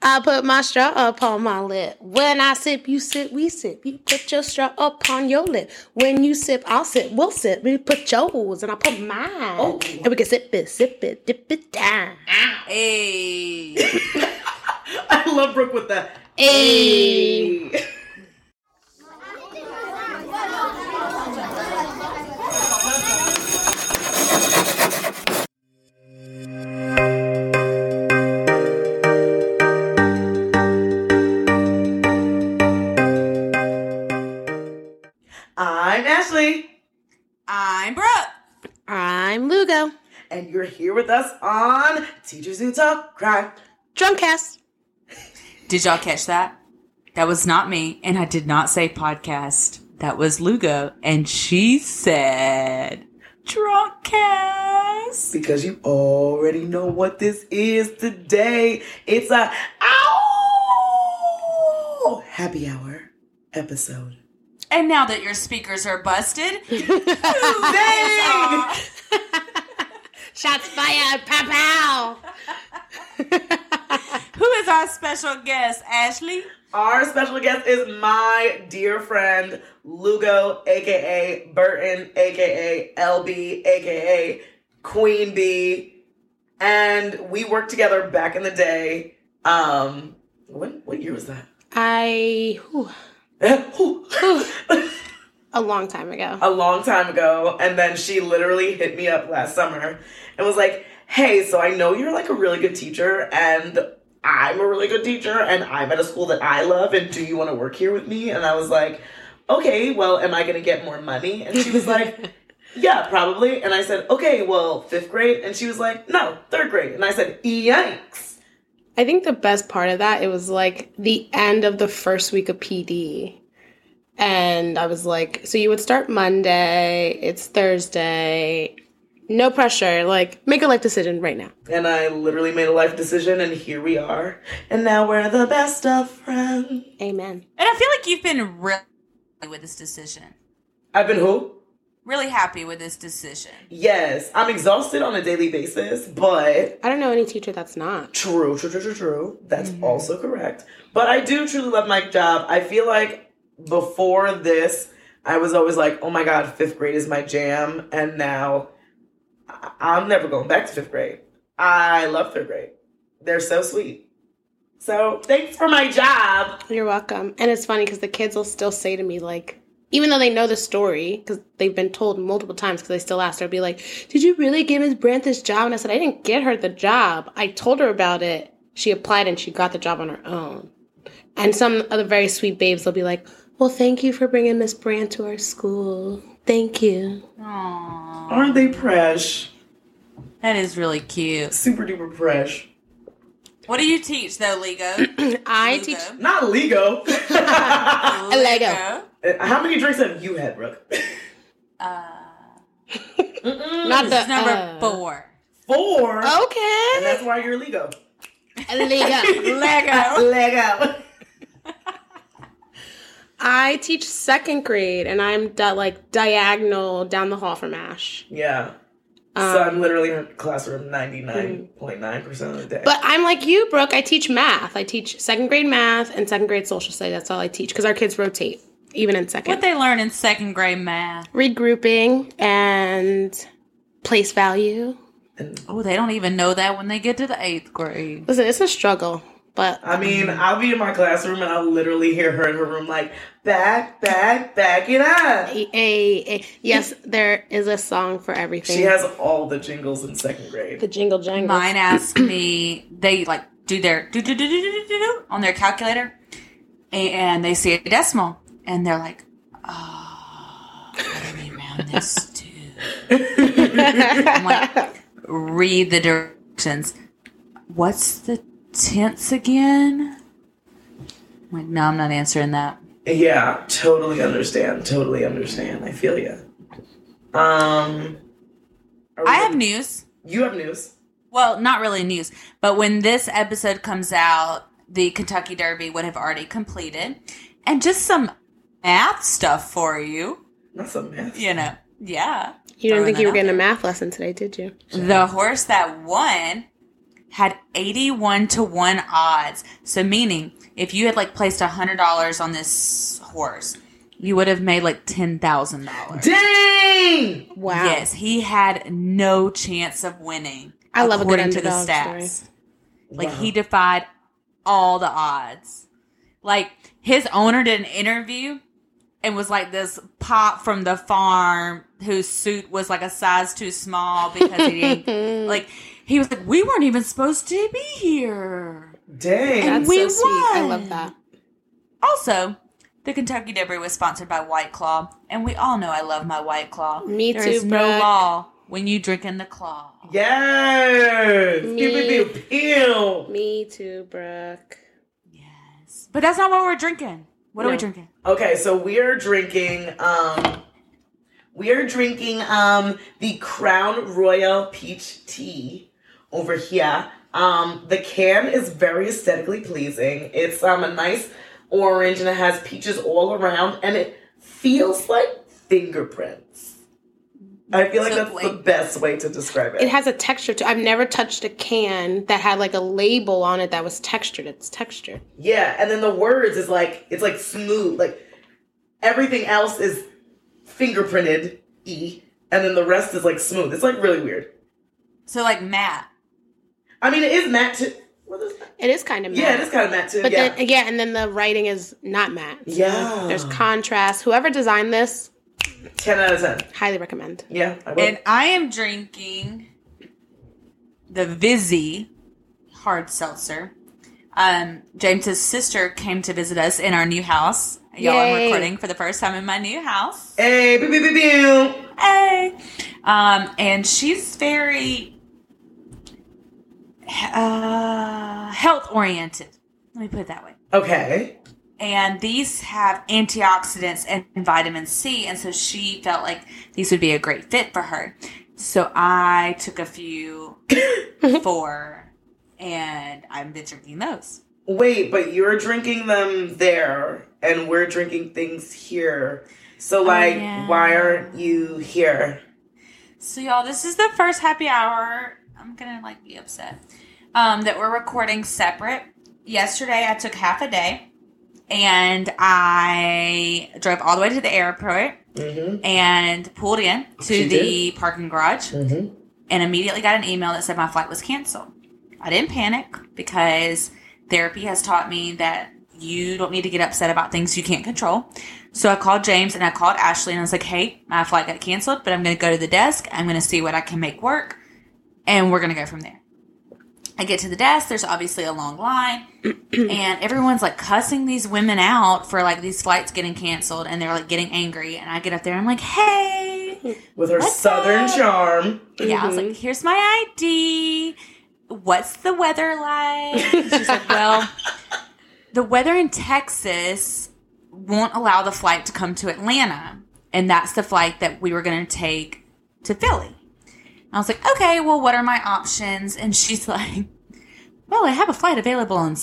I put my straw upon my lip. When I sip, you sip, we sip. You put your straw upon your lip. When you sip, I'll sip, we'll sip. We put yours and I put mine. Oh. And we can sip it, dip it down. Hey. I love Brooke with that. Hey. I'm Ashley. I'm Brooke. I'm Lugo. And you're here with us on Teachers Who Talk Crime Drunkcast. Did y'all catch that? That was not me, and I did not say podcast. That was Lugo, and she said Drunkcast. Because you already know what this is today. It's a happy hour episode. And now that your speakers are busted, Bang! Shots fired, pow pow. Who is our special guest, Ashley? Our special guest is my dear friend, Lugo, a.k.a. Burton, a.k.a. LB, a.k.a. Queen Bee. And we worked together back in the day. What year was that? A long time ago. A long time ago. And then she literally hit me up last summer and was like, hey, so I know you're like a really good teacher and I'm a really good teacher and I'm at a school that I love and do you want to work here with me? And I was like, okay, well, am I going to get more money? And she was like, yeah, probably. And I said, okay, well, 5th grade? And she was like, no, 3rd grade. And I said, yikes. I think the best part of that, it was like the end of the first week of PD. And I was like, so you would start Monday, it's Thursday, no pressure, like make a life decision right now. And I literally made a life decision and here we are. And now we're the best of friends. Amen. And I feel like you've been really happy with this decision. I've been who? Really happy with this decision. Yes. I'm exhausted on a daily basis, but... I don't know any teacher that's not. True. That's also correct. But I do truly love my job. I feel like before this, I was always like, oh my God, 5th grade is my jam. And now I'm never going back to 5th grade. I love 3rd grade. They're so sweet. So thanks for my job. You're welcome. And it's funny because the kids will still say to me, like, even though they know the story, because they've been told multiple times, because they still ask her, be like, did you really give Ms. Brandt this job? And I said, I didn't get her the job. I told her about it. She applied and she got the job on her own. And some of the very sweet babes, they'll be like, well, thank you for bringing Ms. Brandt to our school. Thank you. Aww. Aren't they fresh? That is really cute. Super duper fresh. What do you teach, though, Lego? I teach... Not Lego. Lego. How many drinks have you had, Brooke? Not This is number 4. 4? Okay. And that's why you're Lego. Lego. Lego. I teach 2nd grade, and I'm diagonal down the hall from Ash. Yeah. So I'm literally in her classroom 99.9% of the day. But I'm like you, Brooke. I teach math. I teach 2nd grade math and 2nd grade social studies. That's all I teach because our kids rotate, even in 2nd. What they learn in 2nd grade math? Regrouping and place value. Oh, they don't even know that when they get to the 8th grade. Listen, it's a struggle, but... I mean, I'll be in my classroom and I'll literally hear her in her room like, back it up. Yes, there is a song for everything. She has all the jingles in 2nd grade. The jingle jangle. Mine ask me, they like do their do on their calculator, and they see a decimal, and they're like, oh, what do we round this to? I'm like, read the directions. What's the tense again? I'm like, no, I'm not answering that. Yeah, totally understand. I feel you. I have news. You have news. Well, not really news, but when this episode comes out, the Kentucky Derby would have already completed. And just some math stuff for you. Not some math. You know, yeah. You didn't think you were getting a math lesson today, did you? The horse that won had 81 to 1 odds. So meaning, if you had like placed $100 on this horse, you would have made like $10,000. Dang! Wow. Yes, he had no chance of winning. I love a good according to the underdog stats. story. Like Wow. he defied all the odds. Like his owner did an interview and was like this pop from the farm whose suit was like a size too small because he didn't like. He was like, we weren't even supposed to be here. Dang. And That's we so sweet. I won. love that. Also, the Kentucky Derby was sponsored by White Claw, and we all know I love my White Claw. Me There too, is no Brooke. law when you drink in the claw. Yes. Pew, pew, pew, pew. Me too, Brooke. Yes. But that's not what we're drinking. What are we No. drinking? Okay, so we're drinking the Crown Royal Peach Tea over here. The can is very aesthetically pleasing. It's a nice orange and it has peaches all around and it feels like fingerprints. I feel like So, that's the best way to describe it. It has a texture to. I've never touched a can that had like a label on it that was textured. It's textured. Yeah, and then the words is like, it's like smooth. Like everything else is fingerprinted E, and then the rest is like smooth. It's like really weird. So like matte. I mean, it is matte too. What is that? It is kind of matte. Yeah, it is kind of matte too. But yeah. then, yeah, and then the writing is not matte. So Yeah. There's contrast. Whoever designed this, 10 out of 10. highly recommend. Yeah, I will. And I am drinking the Vizzy hard seltzer. James's sister came to visit us in our new house. Y'all, I'm Yay. recording for the first time in my new house. Hey, pew, pew, pew, pew. Hey! And she's very health oriented. Let me put it that way. Okay. And these have antioxidants and vitamin C, and so she felt like these would be a great fit for her. So I took a few for, and I've been drinking those. Wait, but you're drinking them there, and we're drinking things here. So, like, yeah. why aren't you here? So y'all, this is the first happy hour. I'm gonna like be upset that we're recording separate. Yesterday, I took half a day, and I drove all the way to the airport Mm-hmm. and pulled in to She the parking garage. Mm-hmm. And immediately got an email that said my flight was canceled. I didn't panic because therapy has taught me that you don't need to get upset about things you can't control. So I called James and I called Ashley and I was like, hey, my flight got canceled, but I'm going to go to the desk. I'm going to see what I can make work. And we're going to go from there. I get to the desk. There's obviously a long line. And everyone's like cussing these women out for like these flights getting canceled. And they're like getting angry. And I get up there and I'm like, hey. With her What's southern up? charm. Yeah, I was like, here's my ID. What's the weather like? She's like, well, the weather in Texas won't allow the flight to come to Atlanta. And that's the flight that we were going to take to Philly. I was like, okay, well, what are my options? And she's like, well, I have a flight available on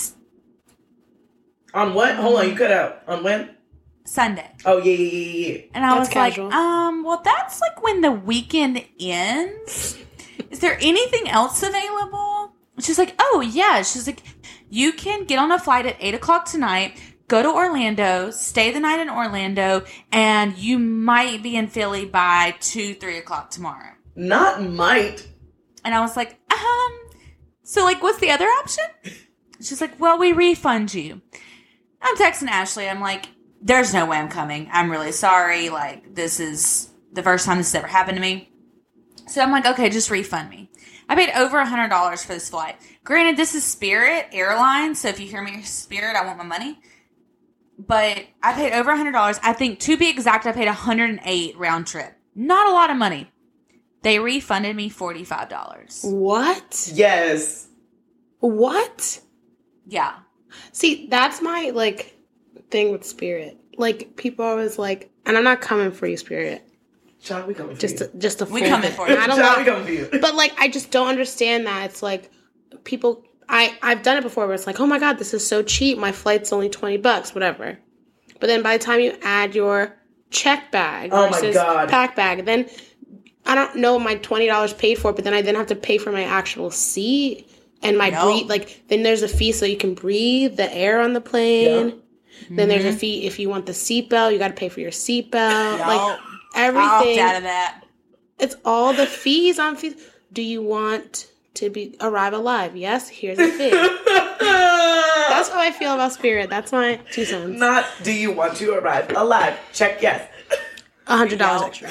On what? Hold on, you cut out. On when? Sunday. Oh, yeah. And I That's was casual. like, well, that's like when the weekend ends. Is there anything else available? She's like, oh, yeah. She's like, you can get on a flight at 8 o'clock tonight, go to Orlando, stay the night in Orlando, and you might be in Philly by 2, 3 o'clock tomorrow. Not might. And I was like, so like, what's the other option? She's like, well, we refund you. I'm texting Ashley. I'm like, there's no way I'm coming. I'm really sorry. Like, this is the first time this has ever happened to me. So I'm like, okay, just refund me. I paid over $100 for this flight. Granted, this is Spirit Airlines, so if you hear me Spirit, I want my money. But I paid over $100. I think, to be exact, I paid $108 round trip. Not a lot of money. They refunded me $45. What? Yes. What? Yeah. See, that's my like thing with Spirit. Like people are always like, and I'm not coming for you, Spirit. Child, we coming for Just you. a We full coming bit. for you. I don't Child, we want, coming for you. but like I just don't understand that. It's like people. I've done it before where it's like, oh my god, this is so cheap. My flight's only $20, whatever. But then by the time you add your check bag Oh my versus God. pack bag, then I don't know my $20 paid for, but then I have to pay for my actual seat. And my Yup. breathe, like, then there's a fee so you can breathe the air on the plane. Yeah. Then there's a fee if you want the seatbelt, you got to pay for your seatbelt. Yup. Like, I everything. opted out of that. It's all the fees on fees. Do you want to arrive alive? Yes, here's the fee. That's how I feel about Spirit. That's my 2 cents. Not, do you want to arrive alive? Check yes. $100 Yup. extra.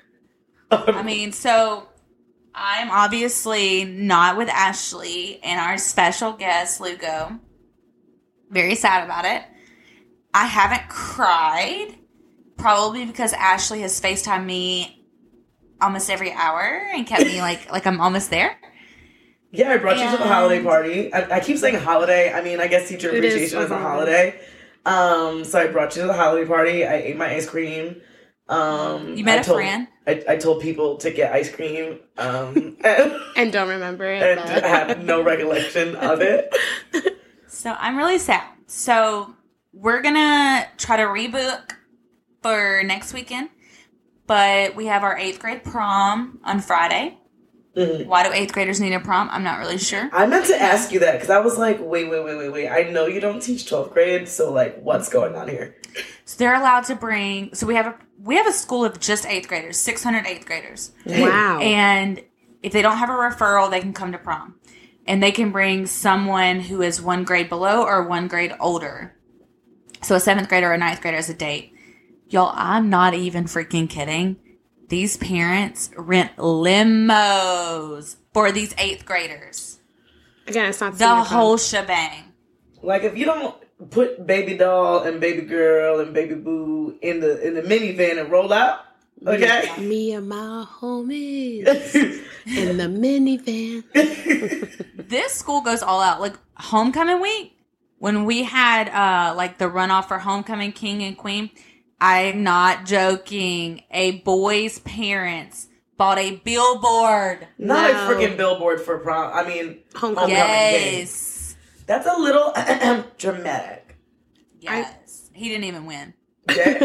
I mean, so I'm obviously not with Ashley and our special guest, Lugo. Very sad about it. I haven't cried, probably because Ashley has FaceTimed me almost every hour and kept me like I'm almost there. Yeah, I brought you to the And- holiday party. I keep saying holiday. I mean, I guess teacher It is appreciation a is a holiday. holiday. So I brought you to the holiday party. I ate my ice cream. You met a friend? I told people to get ice cream. And And don't remember it. and but- I have no recollection of it. So I'm really sad. So we're going to try to rebook for next weekend. But we have our 8th grade prom on Friday. Mhm. Why do 8th graders need a prom? I'm not really sure. I meant to ask you that because I was like, wait. I know you don't teach 12th grade, so like, what's going on here? So they're allowed to bring. So we have a school of just 8th graders, 600 8th graders, Wow. and if they don't have a referral, they can come to prom, and they can bring someone who is 1 grade below or 1 grade older. So a 7th grader or a 9th grader as a date. Y'all, I'm not even freaking kidding. These parents rent limos for these 8th graders. Again, it's not The senior prom. whole shebang. Like, if you don't put baby doll and baby girl and baby boo in the minivan and roll out, okay? Me and my homies in the minivan. This school goes all out. Like homecoming week, when we had like the runoff for homecoming king and queen, I'm not joking. A boy's parents bought a billboard. Not No. a freaking billboard for prom. I mean, Homecoming. King. Yes. That's a little dramatic. Yes. He didn't even win. Okay?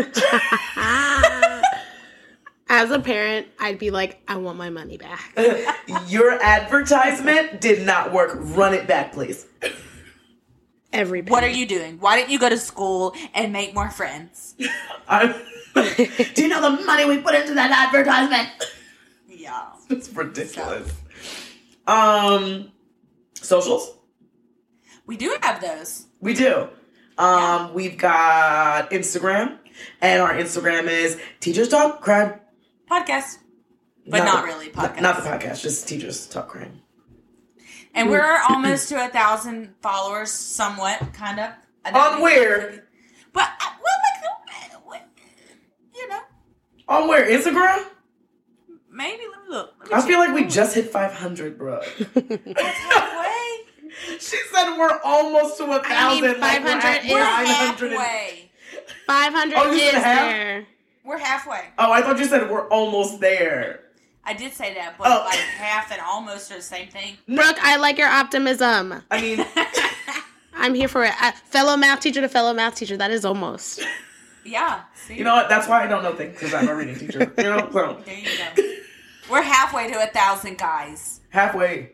As a parent, I'd be like, I want my money back. Your advertisement did not work. Run it back, please. Every What are parent. you doing? Why didn't you go to school and make more friends? Do you know the money we put into that advertisement? Yeah. It's ridiculous. Socials? We do have those. We do. We've got Instagram, and our Instagram is Teachers Talk Crime. Podcasts. But not really podcasts. Not the podcast, just Teachers Talk Crime. And we're almost to 1,000 followers, somewhat, kind of. On where? But, you know, On where? Instagram? maybe, let me look. Let me I feel check. like we just hit 500, bro. halfway. She said we're almost to 1,000. I mean, 500 is We're 900. halfway. 500 Oh, you is said half? there. We're halfway. Oh, I thought you said we're almost there. I did say that, but Oh. like half and almost are the same thing. Brooke, I like your optimism. I mean, I'm here for it. Fellow math teacher to fellow math teacher. That is almost. Yeah. See? you know what? That's why I don't know things, because I'm a reading teacher. You know, so There you go. We're halfway to 1,000, guys. halfway.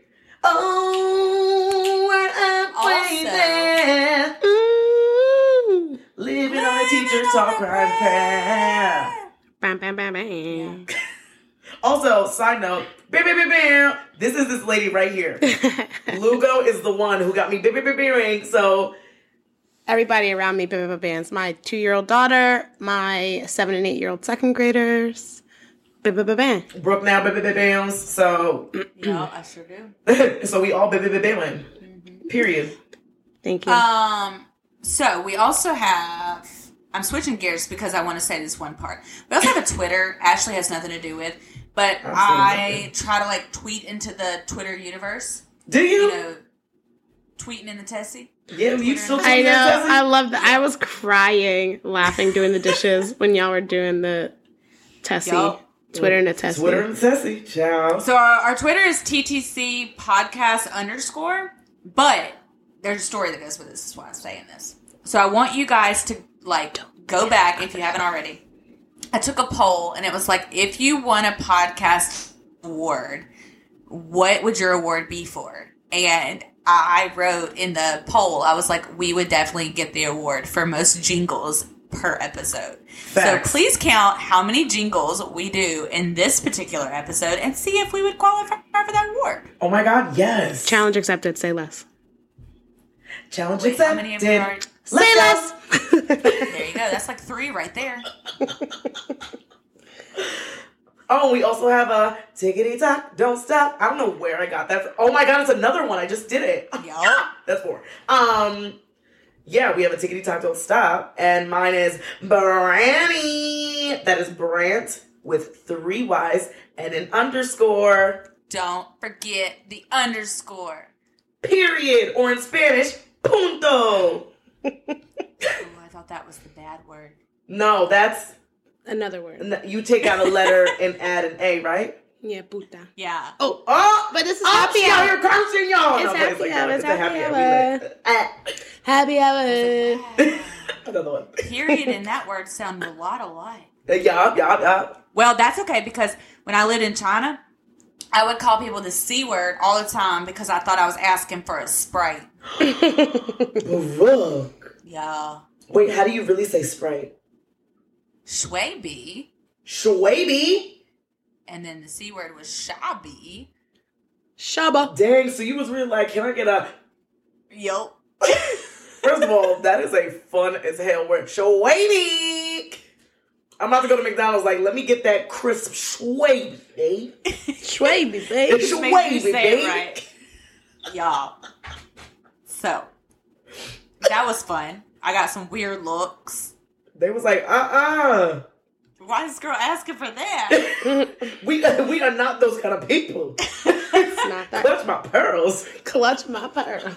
Oh, we're halfway Also- there. Mm. Living on a Teacher Talk Crime path. Bam, bam, bam, bam. Also, side note, bam, bam, bam, bam. This is this lady right here. Lugo is the one who got me bam, bam, bam, bam. So Everybody around me, bam, bam, bam. It's my 2-year-old daughter, my 7 and 8-year-old second graders. Bam, bam, bam, bam. Brooke now bam, bam, bam, bam. So Yeah, I sure do. so we all bam, bam, bam, bam. Period. Thank you. So we also have. I'm switching gears because I want to say this one part. We also have a Twitter. Ashley has nothing to do with, but I try to like tweet into the Twitter universe. Do you? You know, tweeting in the Tessie. Yeah, you still I tweet know. your Tessie? I love that. I was crying, laughing, doing the dishes when y'all were doing the Tessie. Yup. Twitter and a Tessie. Twitter and Tessie, ciao. So our Twitter is TTC podcast _, but there's a story that goes with this. That's why I'm saying this. So I want you guys to like go back if you haven't already. I took a poll and it was like, if you won a podcast award, what would your award be for? And I wrote in the poll, I was like, we would definitely get the award for most jingles per episode. Facts. So please count how many jingles we do in this particular episode and see if we would qualify for that award. Oh my God, yes. Challenge accepted. Say less. Challenge Wait, how accepted. many of you are? Say less. There you go. That's like 3 right there. Oh, we also have a tickety tock, don't stop. I don't know where I got that from. Oh my God, it's another one. I just did it. Yup. That's 4. Yeah, we have a tickety tock, don't stop, and mine is Branny. That is Brant with 3 Y's and an underscore. Don't forget the underscore. Period, or in Spanish, punto. Oh, I thought that was the bad word. No, that's Another word. you take out a letter and add an A, right? Yeah, puta. Yeah. Oh, But this is happy happy out hour. here cursing, y'all. It's No, happy it's like hour, that. it's It's a happy happy hour. hour. Happy hour. Another one. Period and that word sound a lot alike. Yeah. Well, that's okay because when I lived in China, I would call people the C word all the time because I thought I was asking for a Sprite. Look. Yeah. Wait, how do you really say Sprite? Schwaby. Schwaby? And then the C word was shabby. Shaba. Dang, so you was really like, can I get a... Yup. First of all, that is a fun as hell word. Schwaby! I'm about to go to McDonald's like, let me get that crisp Schwaby, babe. Schwaby, baby. It's Just makes me Schwaby, say babe. it right. Y'all. So, that was fun. I got some weird looks. They was like, Why is this girl asking for that? we are not those kind of people. It's not that. Clutch my pearls. Clutch my pearl.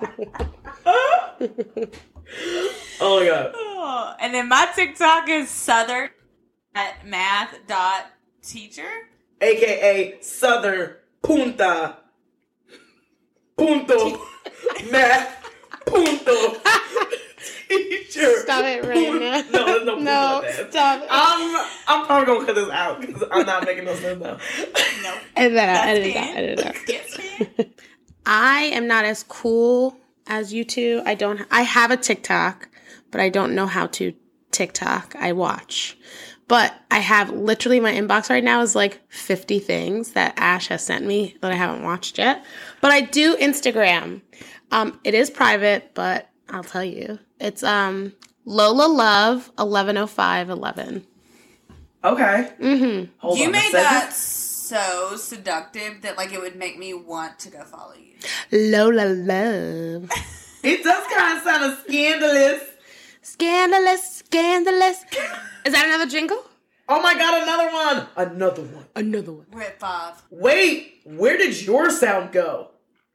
Oh my God. Oh, and then my TikTok is southern at math.teacher. AKA Southern Punta. Punto. Math. Punto. Teacher. Stop it right now. No, there's no punto No, there. stop it. I'm probably gonna cut this out because I'm not making no sense now. No. Edit that out. That's Edit it out. me. Edit it out. Yes, ma'am. I am not as cool as you two. I have a TikTok, but I don't know how to TikTok. I watch. But I have literally my inbox right now is like 50 things that Ash has sent me that I haven't watched yet. But I do Instagram. It is private, but I'll tell you. It's Lola Love 110511. Okay. Mm-hmm. Hold You on a made second. that so seductive that like it would make me want to go follow you. Lola Love. It does kind of sound scandalous. Scandalous, scandalous. Is that another jingle? Oh my God, another one. Another one. Another one. We're at 5. Wait, where did your sound go?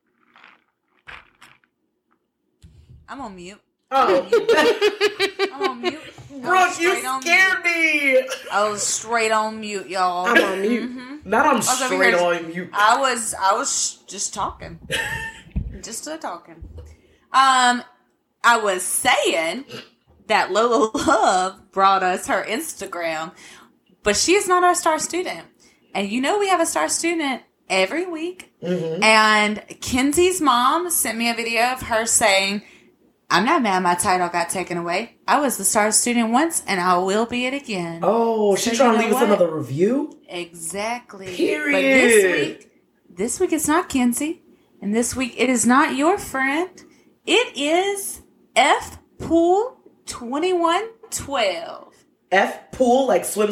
I'm on mute. Oh. I'm on mute. Brooke, you Straight on scared me. I was straight on mute, y'all. I'm on mute. Not I'm over straight here- on you. I was just talking. Just talking. I was saying that Lola Love brought us her Instagram, but she is not our star student. And you know we have a star student every week. Mm-hmm. And Kenzie's mom sent me a video of her saying, I'm not mad my title got taken away. I was the star student once, and I will be it again. Oh, So she's trying to you leave know us what? another review? Exactly. Period. But this week it's not Kenzie. And this week it is not your friend. It is F Pool 2112. F pool, like swim.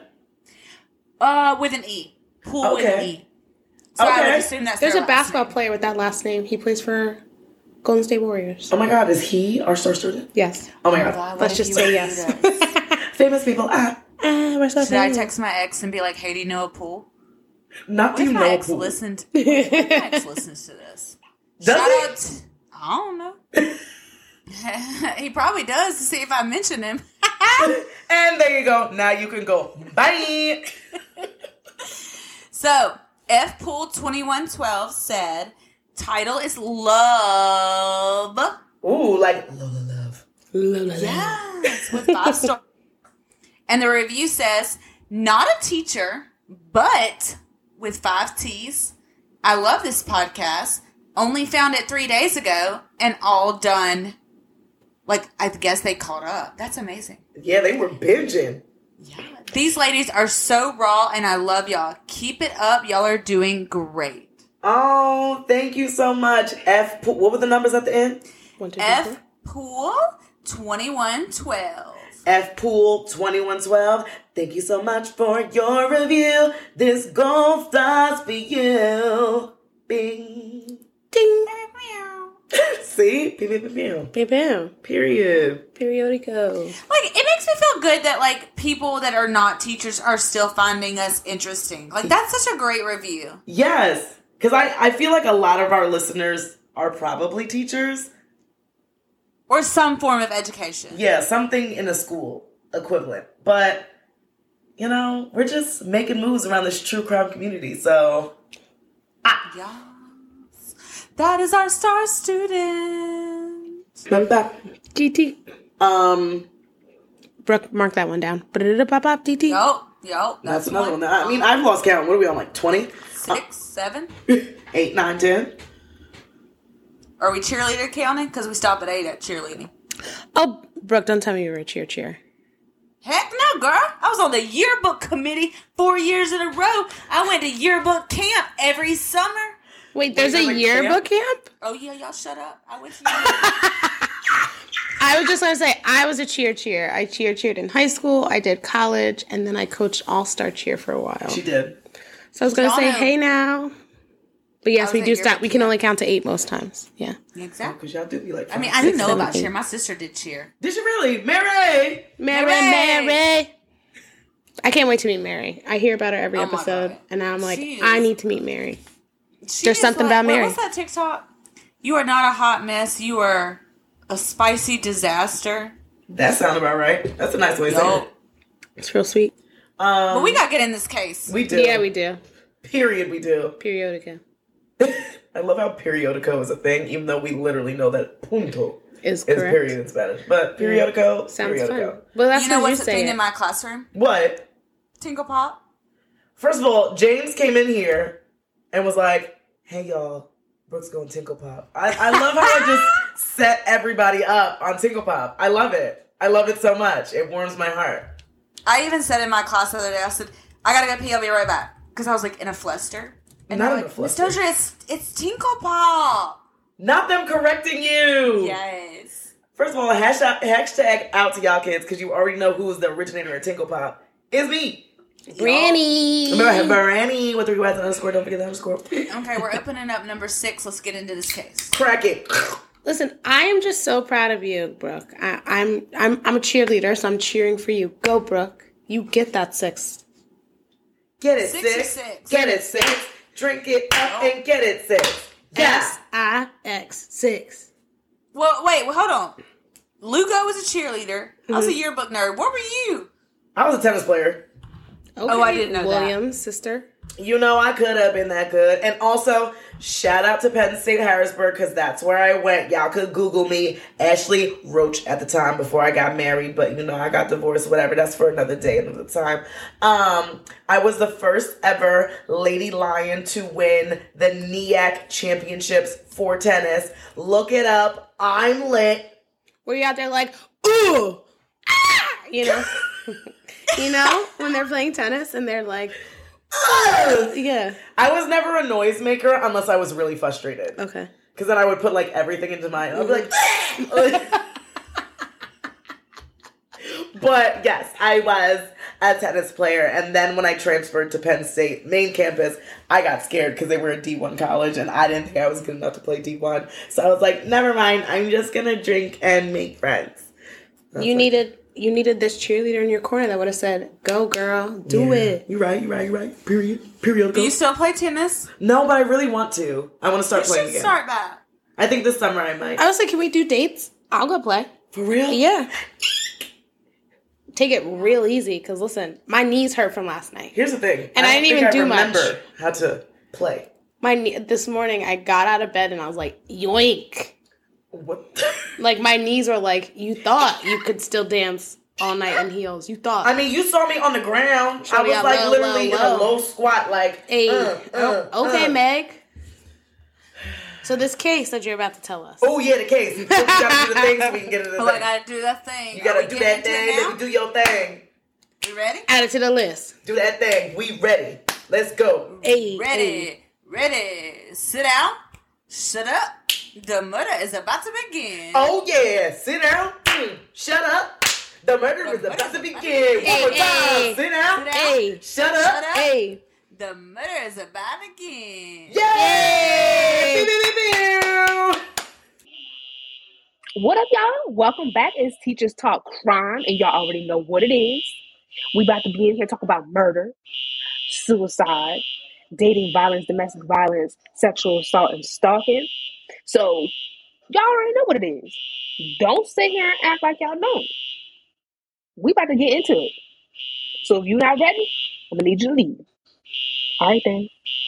With an E. Pool with an Okay. E. So I Okay. would assume that's There's their a last basketball name. player with that last name. He plays for Golden State Warriors. Oh my God, is he our star student? Yes. Oh my Oh God. God, what Let's if just you say would yes. do this? Famous people. We're so Should I famous. text my ex and be like, hey, do you know a pool? Not What do if you my know ex pool? listened? What if my ex listens to this? Does Shout he? out to, I don't know. He probably does to see if I mention him. And there you go. Now you can go. Bye. So, F Pool 2112 said, title is Love. Ooh, like Lola Love. Yes, with 5 stars. And the review says, not a teacher, but with 5 T's. I love this podcast. only found it 3 days ago and all done. Like, I guess they caught up. That's amazing. Yeah, they were binging. Yeah. These ladies are so raw, and I love y'all. Keep it up. Y'all are doing great. Oh, thank you so much. What were the numbers at the end? 1, 2, 3, 4. F Pool 2112. F Pool 2112. Thank you so much for your review. This gold stars for you. Bing. Ding. See? Pew, pew, pew, pew. Bam, bam. Period. Periodico. Like, it makes me feel good that, like, people that are not teachers are still finding us interesting. Like, that's such a great review. Yes. Because I feel like a lot of our listeners are probably teachers. Or some form of education. Yeah, something in a school equivalent. But, you know, we're just making moves around this true crime community. So, Yes. That is our star student. GT. Brooke, mark that one down. Pop, DT. Yo. That's another one. I mean, I've lost count. What are we on, like 20? 6, 7. 8, 9, 10. Are we cheerleader counting? Because we stopped at 8 at cheerleading. Oh, Brooke, don't tell me you were a cheer. Heck no, girl. I was on the yearbook committee 4 years in a row. I went to yearbook camp every summer. Wait, there's a yearbook camp? Oh, yeah, y'all shut up. I went to yearbook. I was just going to say, I was a cheer. I cheered in high school, I did college, and then I coached all-star cheer for a while. She did. So I was going to Y'all say, know. hey now. But yes, we at do stop. yearbook We can camp. only count to 8 most times. Yeah. Exactly. Because y'all do be like, I mean, 5, I didn't 6, know about 17. cheer. My sister did cheer. Did you really? Mary! Mary. I can't wait to meet Mary. I hear about her every Oh my episode, God. and now I'm like, She is- I need to meet Mary. She There's is something about Mary. What's that TikTok? You are not a hot mess. You are a spicy disaster. That sounds about right. That's a nice way to say Yo. it. It's real sweet. But we got to get in this case. We do. Yeah, we do. Period, we do. Periodica I love how periodico is a thing, even though we literally know that punto is is correct. period in Spanish. But periodico, Sounds periodico. fun. Well, that's You know what you what's the say. thing in my classroom? What? Tinkle Pop. First of all, James came in here and was like, hey, y'all, Brooke's going Tinkle Pop. I love how I just set everybody up on Tinkle Pop. I love it. I love it so much. It warms my heart. I even said in my class the other day, I said, I got to go pee. I'll be right back. Because I was like in a fluster. And Not they're in a like, Miss fluster. Doja, it's Tinkle Pop. Not them correcting you. Yes. First of all, hashtag out to y'all kids because you already know who's the originator of Tinkle Pop. It's me. Branny. Branny with 3 Y's and underscore. Don't forget the underscore. Okay, we're opening up number 6. Let's get into this case. Crack it. Listen, I am just so proud of you, Brooke. I'm a cheerleader, so I'm cheering for you. Go, Brooke. You get that 6. Get it, 6 or 6. 6. Get it, 6. Drink it up and get it, 6. Yes. SIX 6. Well, wait, hold on. Lugo was a cheerleader. I was a yearbook nerd. What were you? I was a tennis player. Okay. Oh, I didn't know that. Williams' sister. You know I could have been that good. And also, shout out to Penn State Harrisburg because that's where I went. Y'all could Google me. Ashley Roach at the time before I got married. But, you know, I got divorced, whatever. That's for another day, another time. I was the first ever Lady Lion to win the NEAC championships for tennis. Look it up. I'm lit. Were you out there like, ooh, ah, you know? You know, when they're playing tennis and they're like, yeah. I was never a noisemaker unless I was really frustrated. Okay. Because then I would put like everything into my, I'd be like, but yes, I was a tennis player. And then when I transferred to Penn State main campus, I got scared because they were a D1 college and I didn't think I was good enough to play D1. So I was like, never mind, I'm just going to drink and make friends. You needed this cheerleader in your corner that would have said, go girl, do it. You're right. Period. Do you still play tennis? No, but I really want to. I want to start You playing should again. start that. I think this summer I might. I was like, can we do dates? I'll go play. For real? Yeah. Take it real easy, because listen, my knees hurt from last night. Here's the thing. And I didn't even do much. remember how to play. This morning, I got out of bed and I was like, yoink. What? Like, my knees were like, you thought you could still dance all night in heels. You thought. I mean, you saw me on the ground. I me was out like low, literally low, in a low. low squat, like, Hey, okay, Meg. So this case that you're about to tell us. Oh, yeah, the case. You gotta do the thing so we can get into the thing. I gotta do that thing. You gotta do that thing. Let me do your thing. You ready? Add it to the list. Do that thing. We ready. Let's go. Hey, Ready. Sit down. Shut up. The murder is about to begin. Oh, yeah. Sit down. Shut up. The murder is about to begin. One more time. Sit down. Hey. Shut up. Hey. The murder is about to begin. Yay! What up, y'all? Welcome back. It's Teachers Talk Crime, and y'all already know what it is. We about to be in here talking about murder, suicide, dating violence, domestic violence, sexual assault, and stalking. So, y'all already know what it is. Don't sit here and act like y'all don't. We about to get into it. So if you're not ready, I'm gonna need you to leave. All right, then.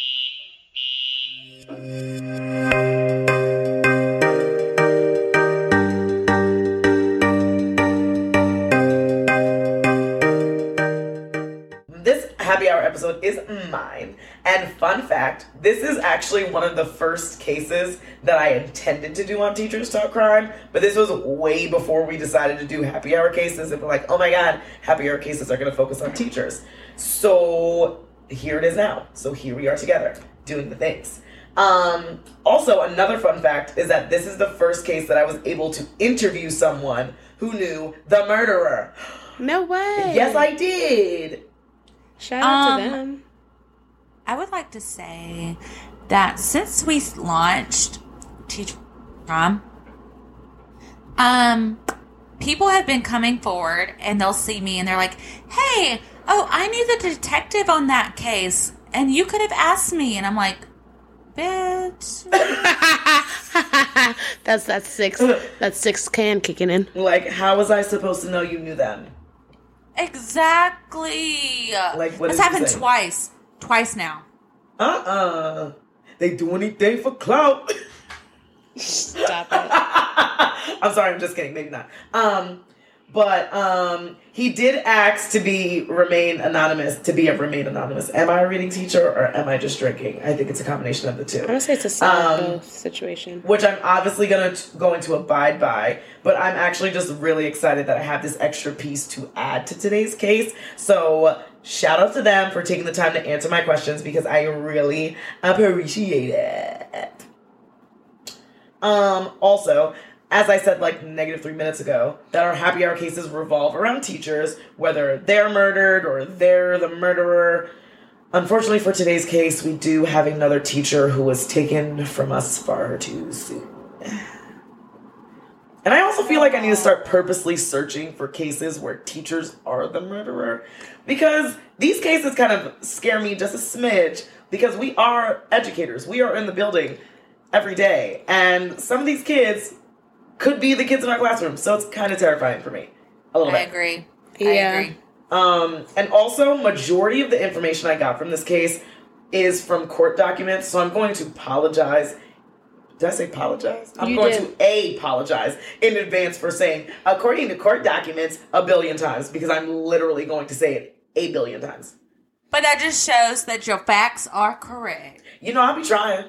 This happy hour episode is mine. And fun fact, this is actually one of the first cases that I intended to do on Teachers Talk Crime, but this was way before we decided to do happy hour cases and we're like, oh my god, happy hour cases are going to focus on teachers. So here it is now. So here we are together doing the things. Also, another fun fact is that this is the first case that I was able to interview someone who knew the murderer. No way. Yes, I did. Shout out to them. I would like to say that since we launched Teach Crime, people have been coming forward and they'll see me and they're like, hey, I knew the detective on that case and you could have asked me. And I'm like, bitch. That's six can kicking in. Like, how was I supposed to know you knew them? Exactly. Like, what This did you happened say? twice now. They do anything for clout. Stop it. I'm sorry, I'm just kidding. Maybe not. But he did ask to remain anonymous. Am I a reading teacher or am I just drinking? I think it's a combination of the two. I'm gonna say it's a sad situation. Which I'm obviously going to abide by, but I'm actually just really excited that I have this extra piece to add to today's case. So shout out to them for taking the time to answer my questions because I really appreciate it. Also, as I said like -3 minutes ago, that our happy hour cases revolve around teachers, whether they're murdered or they're the murderer. Unfortunately for today's case, we do have another teacher who was taken from us far too soon. And I also feel like I need to start purposely searching for cases where teachers are the murderer, because these cases kind of scare me just a smidge, because we are educators. We are in the building every day, and some of these kids could be the kids in our classroom, so it's kind of terrifying for me. A little bit. I agree. Yeah. And also, majority of the information I got from this case is from court documents, so I'm going to apologize. Did I say apologize? I'm going to apologize in advance for saying, according to court documents, a billion times, because I'm literally going to say it 8 billion times. But that just shows that your facts are correct. You know, I'll be trying.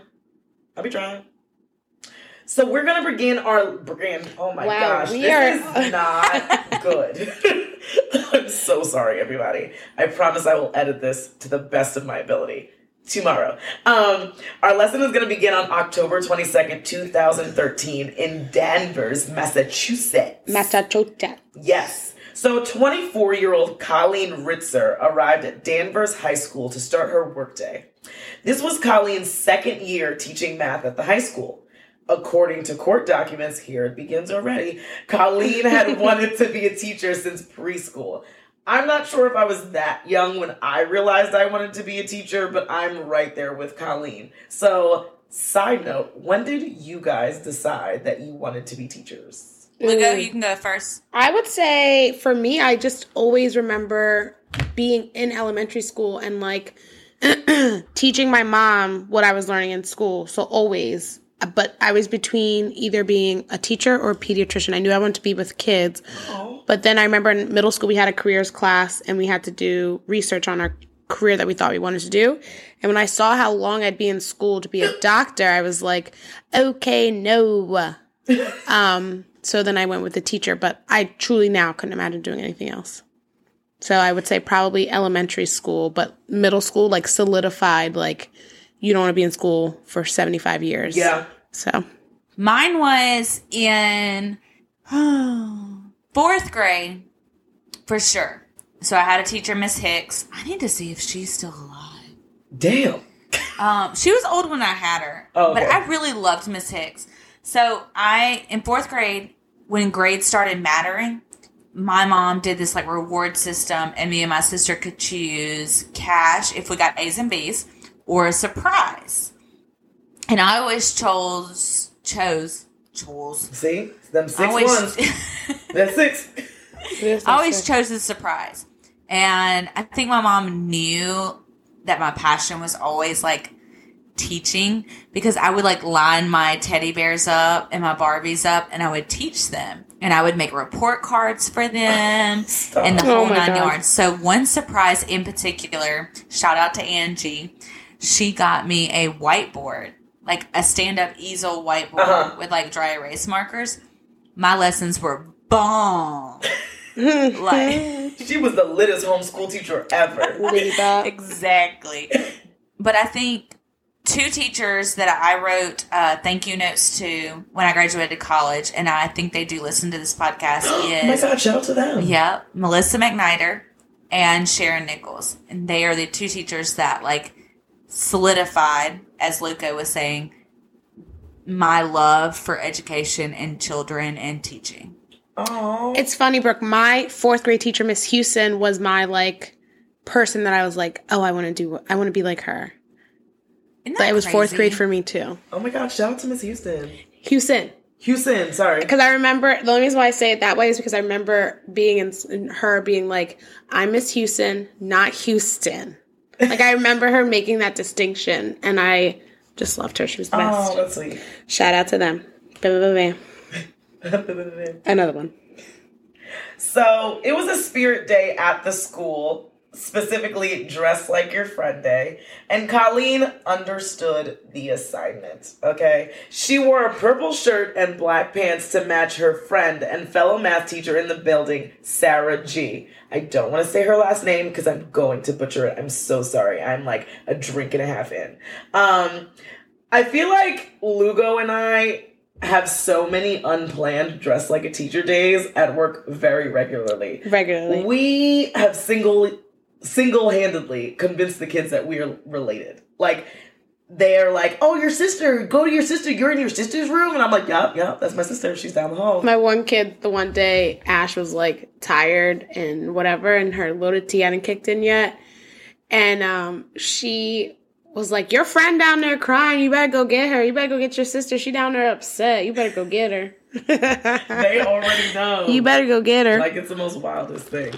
So we're going to begin oh my gosh, this is not good. I'm so sorry, everybody. I promise I will edit this to the best of my ability tomorrow. Our lesson is going to begin on October 22nd, 2013 in Danvers, Massachusetts. Yes. So 24-year-old Colleen Ritzer arrived at Danvers High School to start her workday. This was Colleen's second year teaching math at the high school. According to court documents, here it begins already, Colleen had wanted to be a teacher since preschool. I'm not sure if I was that young when I realized I wanted to be a teacher, but I'm right there with Colleen. So, side note, when did you guys decide that you wanted to be teachers? You can go first. I would say, for me, I just always remember being in elementary school and, like, teaching my mom what I was learning in school. So, always. But I was between either being a teacher or a pediatrician. I knew I wanted to be with kids. Oh. But then I remember in middle school we had a careers class and we had to do research on our career that we thought we wanted to do. And when I saw how long I'd be in school to be a doctor, I was like, okay, no. So then I went with the teacher, but I truly now couldn't imagine doing anything else. So I would say probably elementary school, but middle school, like solidified, like you don't want to be in school for 75 years. Yeah. So Mine was in 4th grade, for sure. So I had a teacher, Miss Hicks. I need to see if she's still alive. Damn. She was old when I had her, Oh, okay. but I really loved Miss Hicks. So in 4th grade, when grades started mattering, my mom did this like reward system, and me and my sister could choose cash if we got A's and B's or a surprise. And I always chose. See? Them 6 always- ones. That's 6. I always chose the surprise. And I think my mom knew that my passion was always like teaching, because I would like line my teddy bears up and my Barbies up and I would teach them. And I would make report cards for them Stop. and the Oh whole my 9 God. yards. So one surprise in particular, shout out to Angie, she got me a whiteboard, like a stand-up easel whiteboard with like dry erase markers. My lessons were bomb. Like, She was the littest homeschool teacher ever. exactly. But I think 2 teachers that I wrote thank you notes to when I graduated college, and I think they do listen to this podcast, Oh my is God, shout out to them. yeah, Melissa McNider and Sharon Nichols. And they are the 2 teachers that like solidified, as Luca was saying, my love for education and children and teaching. Oh. It's funny, Brooke. My 4th grade teacher, Miss Houston, was my like person that I was like, oh, I want to be like her. Isn't But that it was 4th crazy? grade for me too. Oh my God, shout out to Miss Houston. Houston, Sorry. because I remember the only reason why I say it that way is because I remember being in her being like, I'm Miss Houston, not Houston. Like I remember her making that distinction, and I just loved her. She was the best. Oh, that's sweet. Shout out to them. Another one. So it was a spirit day at the school, specifically Dress Like Your Friend Day, and Colleen understood the assignment, okay? She wore a purple shirt and black pants to match her friend and fellow math teacher in the building, Sarah G. I don't want to say her last name because I'm going to butcher it. I'm so sorry. I'm like a drink and a half in. I feel like Lugo and I have so many unplanned Dress Like a Teacher days at work very regularly. We have single-handedly convinced the kids that we are related. Like, they're like, oh, your sister, go to your sister, you're in your sister's room. And I'm like, yup, that's my sister. She's down the hall. My one kid, the one day, Ash was like tired and whatever, and her loaded tea hadn't kicked in yet. And she was like, your friend down there crying, you better go get her. You better go get your sister. She down there upset. You better go get her. They already know. You better go get her. Like, it's the most wildest thing.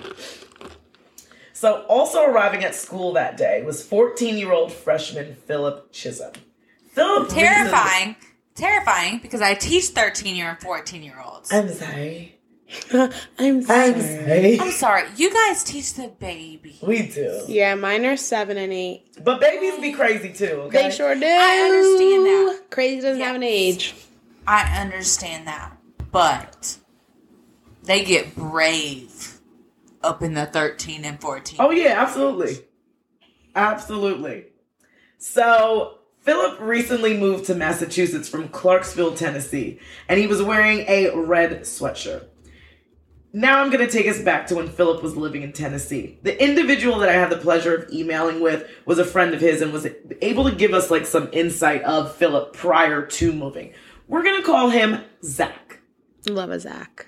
So, also arriving at school that day was 14-year-old freshman Philip Chisholm. Philip Terrifying, because I teach 13-year and 14-year-olds. I'm sorry. I'm sorry. I'm sorry. You guys teach the baby. We do. Yeah, mine are 7 and 8. But babies be crazy too, okay? They sure do. I understand that. Crazy doesn't have an age. I understand that. But they get brave up in the 13 and 14. Oh, yeah, absolutely. Absolutely. So, Philip recently moved to Massachusetts from Clarksville, Tennessee, and he was wearing a red sweatshirt. Now I'm going to take us back to when Philip was living in Tennessee. The individual that I had the pleasure of emailing with was a friend of his and was able to give us like some insight of Philip prior to moving. We're going to call him Zach. Love a Zach.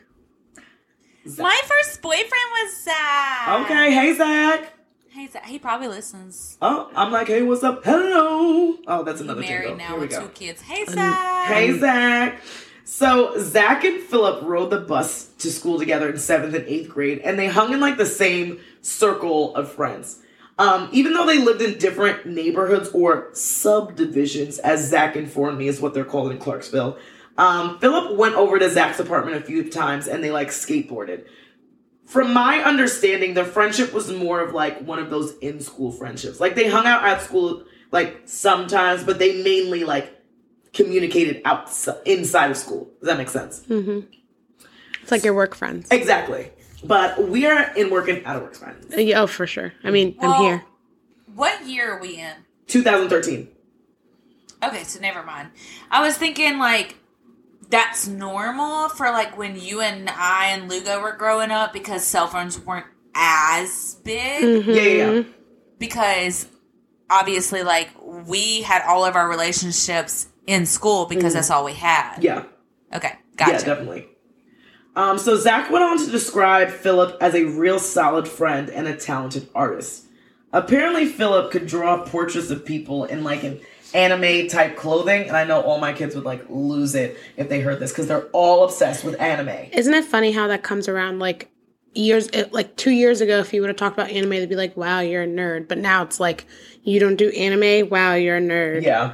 My first boyfriend was Zach. Okay, hey Zach. Hey, Zach. He probably listens. Oh, I'm like, hey, what's up? Hello. Oh, that's another Married jingle. now Here we with go. 2 kids. Hey, Zach. Hey, Zach. So, Zach and Philip rode the bus to school together in 7th and 8th grade, and they hung in, like, the same circle of friends. Even though they lived in different neighborhoods or subdivisions, as Zach informed me is what they're called in Clarksville, Philip went over to Zach's apartment a few times, and they, like, skateboarded. From my understanding, their friendship was more of like one of those in-school friendships. Like they hung out at school like sometimes, but they mainly like communicated inside of school. Does that make sense? Mm-hmm. It's like your work friends. Exactly. But we are in work and out of work friends. Oh, for sure. I mean, I'm here. What year are we in? 2013. Okay, so never mind. I was thinking like that's normal for like when you and I and Lugo were growing up because cell phones weren't as big. Mm-hmm. Yeah. Because obviously like we had all of our relationships in school because that's all we had. Yeah. Okay, gotcha. Yeah, definitely. So Zach went on to describe Philip as a real solid friend and a talented artist. Apparently, Philip could draw portraits of people in like an anime type clothing, and I know all my kids would like lose it if they heard this because they're all obsessed with anime. Isn't it funny how that comes around like years, like 2 years ago? If you would have talked about anime, they'd be like, "Wow, you're a nerd." But now it's like, you don't do anime. Wow, you're a nerd. Yeah,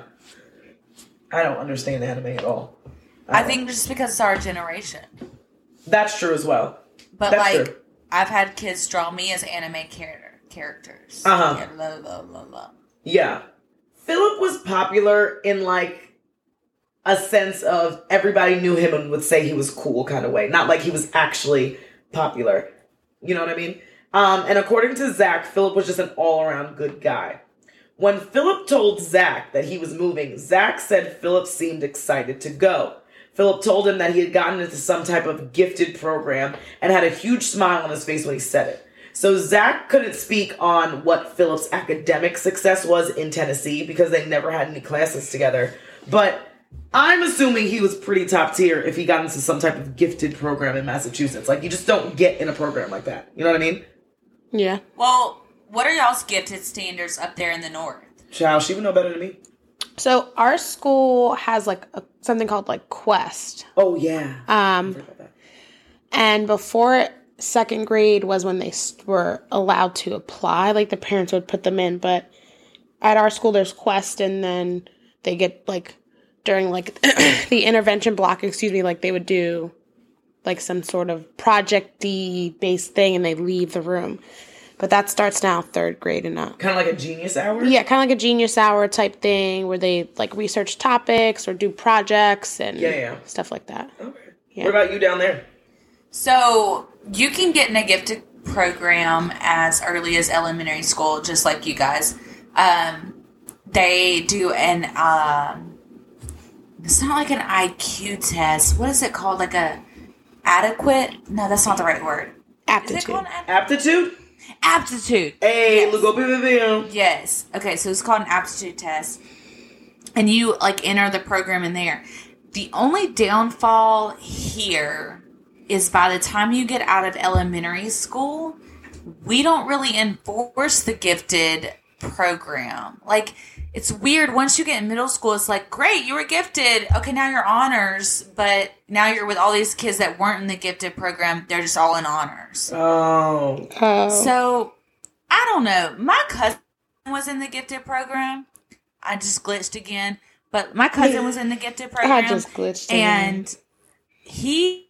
I don't understand anime at all. I think just because it's our generation. That's true as well. But That's like, true. I've had kids draw me as anime characters. Uh-huh. Yeah, blah, blah, blah, blah. Yeah. Philip was popular in like a sense of everybody knew him and would say he was cool kind of way. Not like he was actually popular. You know what I mean? And according to Zach, Philip was just an all-around good guy. When Philip told Zach that he was moving, Zach said Philip seemed excited to go. Philip told him that he had gotten into some type of gifted program and had a huge smile on his face when he said it. So Zach couldn't speak on what Philip's academic success was in Tennessee because they never had any classes together. But I'm assuming he was pretty top tier if he got into some type of gifted program in Massachusetts. Like, you just don't get in a program like that. You know what I mean? Yeah. Well, what are y'all's gifted standards up there in the north? Child, she would know better than me. So our school has like something called like Quest. Oh, yeah. I forgot about that. And before second grade was when they were allowed to apply. Like the parents would put them in. But at our school, there's Quest, and then they get like during like the intervention block, like they would do like some sort of project-y based thing, and they leave the room. But that starts now third grade and up. Kind of like a genius hour? Yeah, kind of like a genius hour type thing where they like research topics or do projects and stuff like that. Okay. Yeah. What about you down there? So you can get in a gifted program as early as elementary school, just like you guys. They do an it's not like an IQ test. What is it called? Like a adequate? No, that's not the right word. Aptitude. Is it called Aptitude? aptitude? Hey, Yes. look up in Yes. Okay, so it's called an aptitude test. And you like enter the program in there. The only downfall here is by the time you get out of elementary school, we don't really enforce the gifted program. Like, it's weird. Once you get in middle school, it's like, great, you were gifted. Okay, now you're honors. But now you're with all these kids that weren't in the gifted program. They're just all in honors. Oh. So, I don't know. My cousin was in the gifted program. I just glitched again. But my cousin was in the gifted program. I just glitched again. And he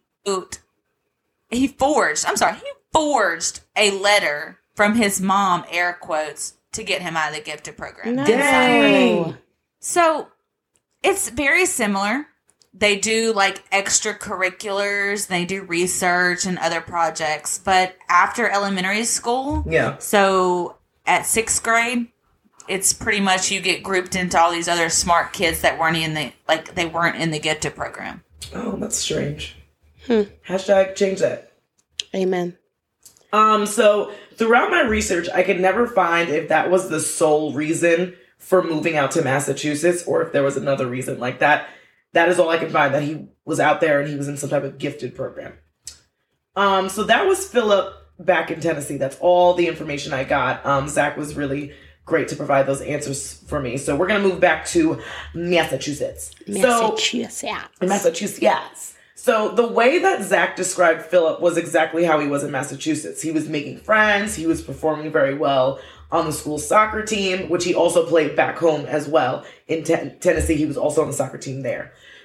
forged a letter from his mom, air quotes, to get him out of the gifted program. No. Dang. So, it's very similar. They do like extracurriculars, they do research and other projects. But after elementary school, so at 6th grade, it's pretty much you get grouped into all these other smart kids that weren't in the gifted program. Oh, that's strange. Hashtag change that. Amen. So throughout my research, I could never find if that was the sole reason for moving out to Massachusetts or if there was another reason like that. That is all I could find, that he was out there and he was in some type of gifted program. So that was Philip back in Tennessee. That's all the information I got. Zach was really great to provide those answers for me. So we're going to move back to Massachusetts. Massachusetts. So the way that Zach described Philip was exactly how he was in Massachusetts. He was making friends. He was performing very well on the school soccer team, which he also played back home as well. In Tennessee, he was also on the soccer team there.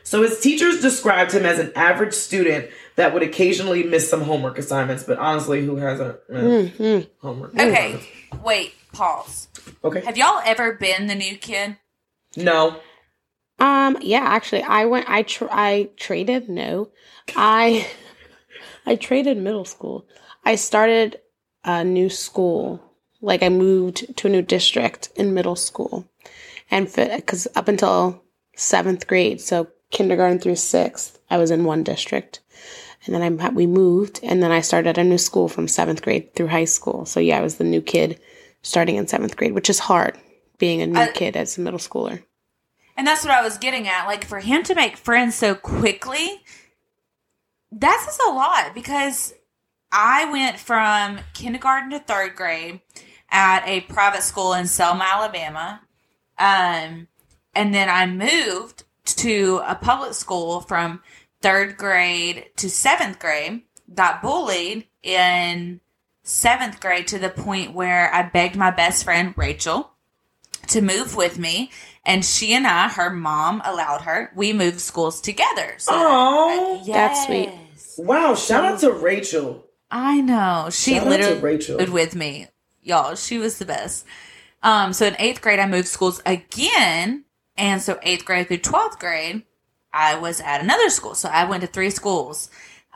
So his teachers described him as an average student that would occasionally miss some homework assignments, but honestly, who hasn't missed homework Okay, assignments? wait, pause. Okay. Have y'all ever been the new kid? No. Yeah, actually, I traded. No, I traded middle school. I started a new school. Like I moved to a new district in middle school, and because up until 7th grade, so kindergarten through 6th, I was in one district, and then we moved, and then I started a new school from 7th grade through high school. So yeah, I was the new kid starting in 7th grade, which is hard being a new kid as a middle schooler. And that's what I was getting at. Like, for him to make friends so quickly, that's just a lot. Because I went from kindergarten to 3rd grade at a private school in Selma, Alabama. And then I moved to a public school from 3rd grade to 7th grade. Got bullied in 7th grade to the point where I begged my best friend, Rachel, to move with me. And she and I, her mom allowed her. We moved schools together. So Aww. That's sweet. Wow, shout out to Rachel. I know. She Shout out to literally Rachel. moved with me. Y'all, she was the best. So in 8th grade, I moved schools again. And so 8th grade through 12th grade, I was at another school. So I went to 3 schools.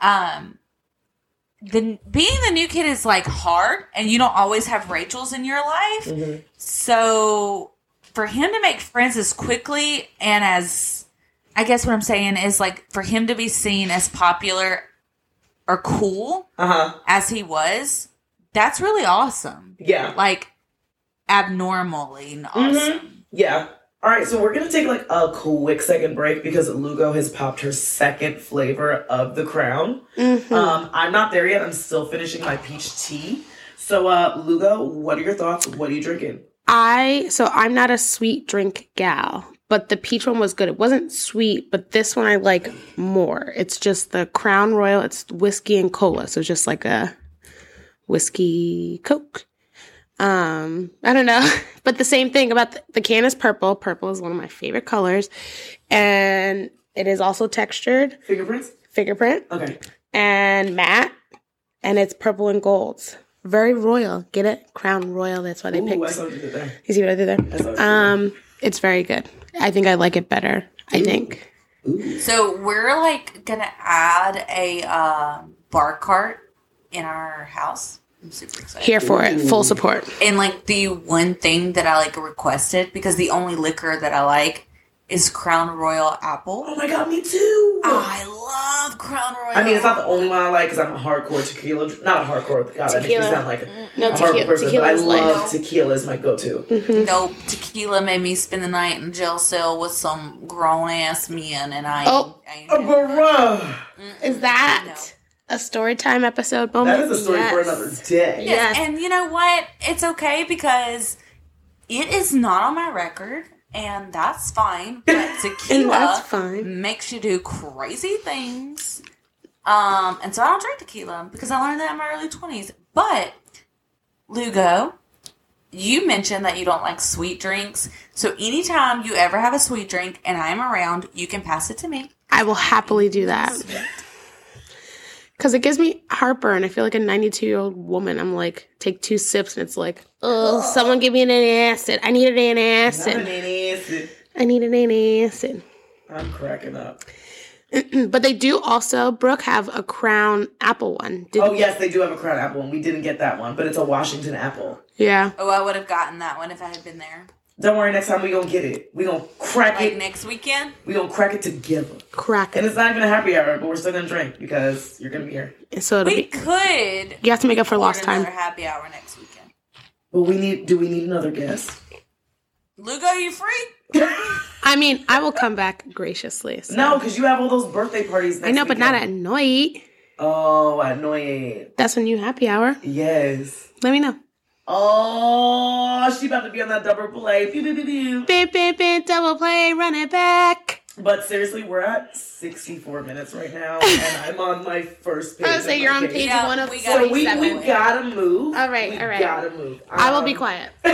Being the new kid is like hard, and you don't always have Rachels in your life. Mm-hmm. So for him to make friends as quickly and as, I guess what I'm saying is like for him to be seen as popular or cool as he was, that's really awesome. Yeah. Like abnormally awesome. Mm-hmm. Yeah. All right, so we're going to take like a quick second break because Lugo has popped her second flavor of the Crown. Mm-hmm. I'm not there yet. I'm still finishing my peach tea. So, Lugo, what are your thoughts? What are you drinking? I'm not a sweet drink gal, but the peach one was good. It wasn't sweet, but this one I like more. It's just the Crown Royal. It's whiskey and cola, so it's just like a whiskey Coke. I don't know, but the same thing about the can is purple. Purple is one of my favorite colors, and it is also textured. Fingerprint. Okay. And matte, and it's purple and gold. Very royal. Get it? Crown Royal. That's why they picked. I saw what you did there. You see what I did there? It's very good. I think I like it better. I think. Ooh. So we're like gonna add a bar cart in our house. I'm super excited. Here for it. Full support. And like the one thing that I like requested, because the only liquor that I like is Crown Royal Apple. Oh my god, me too. I love Crown Royal. I mean, it's not the only one I like because I'm a hardcore tequila. Not a hardcore. God, that makes me sound like a hardcore person. But I love tequila as my go-to. Mm-hmm. Nope, tequila made me spend the night in a jail cell with some grown ass men, and I. Is that a story time episode moment? That is a story for another day. Yes, and you know what? It's okay because it is not on my record. And that's fine. But tequila that's fine. Makes you do crazy things. And so I don't drink tequila because I learned that in my early 20s. But, Lugo, you mentioned that you don't like sweet drinks. So anytime you ever have a sweet drink and I am around, you can pass it to me. I will happily do that. Because it gives me heartburn. I feel like a 92-year-old woman. I'm like, take 2 sips and it's like, oh, someone give me an antacid. I need an antacid. Not an antacid. I need an antacid. I'm cracking up. But they do also, Brooke, have a Crown Apple one. Yes, they do have a Crown Apple one. We didn't get that one, but it's a Washington Apple. Yeah. Oh, I would have gotten that one if I had been there. Don't worry, next time we gonna get it. We gonna crack it. Next weekend? We gonna crack it together. Crack it. And it's not even a happy hour, but we're still gonna drink because you're gonna be here. So we could. You have to make up for lost time. Another happy hour next weekend. Well, do we need another guest? Lugo, you free? I mean, I will come back graciously. So. No, because you have all those birthday parties next I know, but weekend. not at night. Oh, at night. That's when you happy hour. Yes. Let me know. Oh, she about to be on that double play. Pew, pew, pew, pew. Beep, beep, beep, double play, run it back. But seriously, we're at 64 minutes right now, and I'm on my first page. I was say you're on page 1 of So we 47. gotta move. All right, we all right. gotta move. I will be quiet.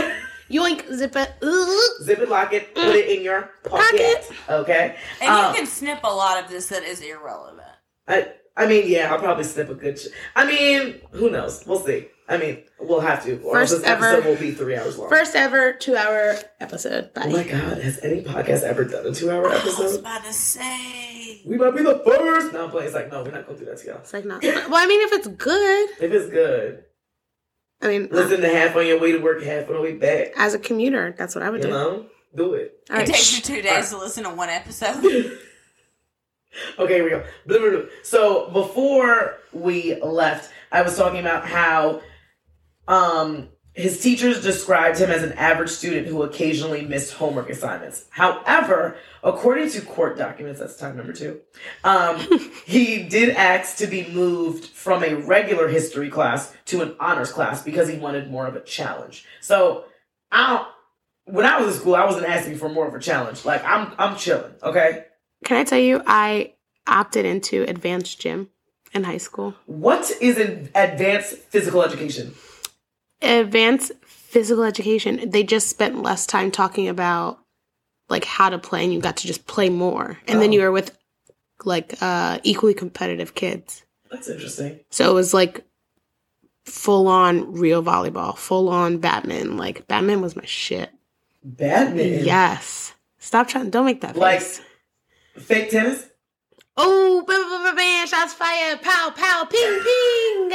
Yoink, zip it. Zip it, lock it, put it in your pocket. Okay? And you can snip a lot of this that is irrelevant. I mean, yeah, I'll probably snip a good... I mean, who knows? We'll see. I mean, we'll have to. Or First this ever- episode will be 3 hours long. First ever 2-hour episode. Bye. Oh my God, has any podcast ever done a 2-hour I was episode? about to say. We might be the first. No, I'm playing. It's like, no, we're not going to do that to y'all. It's like, no. Well, I mean, if it's good. If it's good, I mean, listen to half on your way to work, half on the way back. as a commuter, that's what I would You do. know? Do it. All It right. takes you 2 days to listen to one episode. Okay, here we go. Blah, blah, blah. So before we left, I was talking about how his teachers described him as an average student who occasionally missed homework assignments. However, according to court documents, that's time number 2, he did ask to be moved from a regular history class to an honors class because he wanted more of a challenge. So when I was in school, I wasn't asking for more of a challenge. Like, I'm chilling, okay? Can I tell you, I opted into advanced gym in high school. What is an advanced physical education? Advanced physical education, they just spent less time talking about like how to play, and you got to just play more. And then you were with like equally competitive kids. That's interesting. So it was like full on real volleyball, full on badminton. Like badminton was my shit. Badminton? Yes. Stop trying. Don't make that Like face. fake tennis? Oh, bam, shots fired. Pow, pow, ping, ping.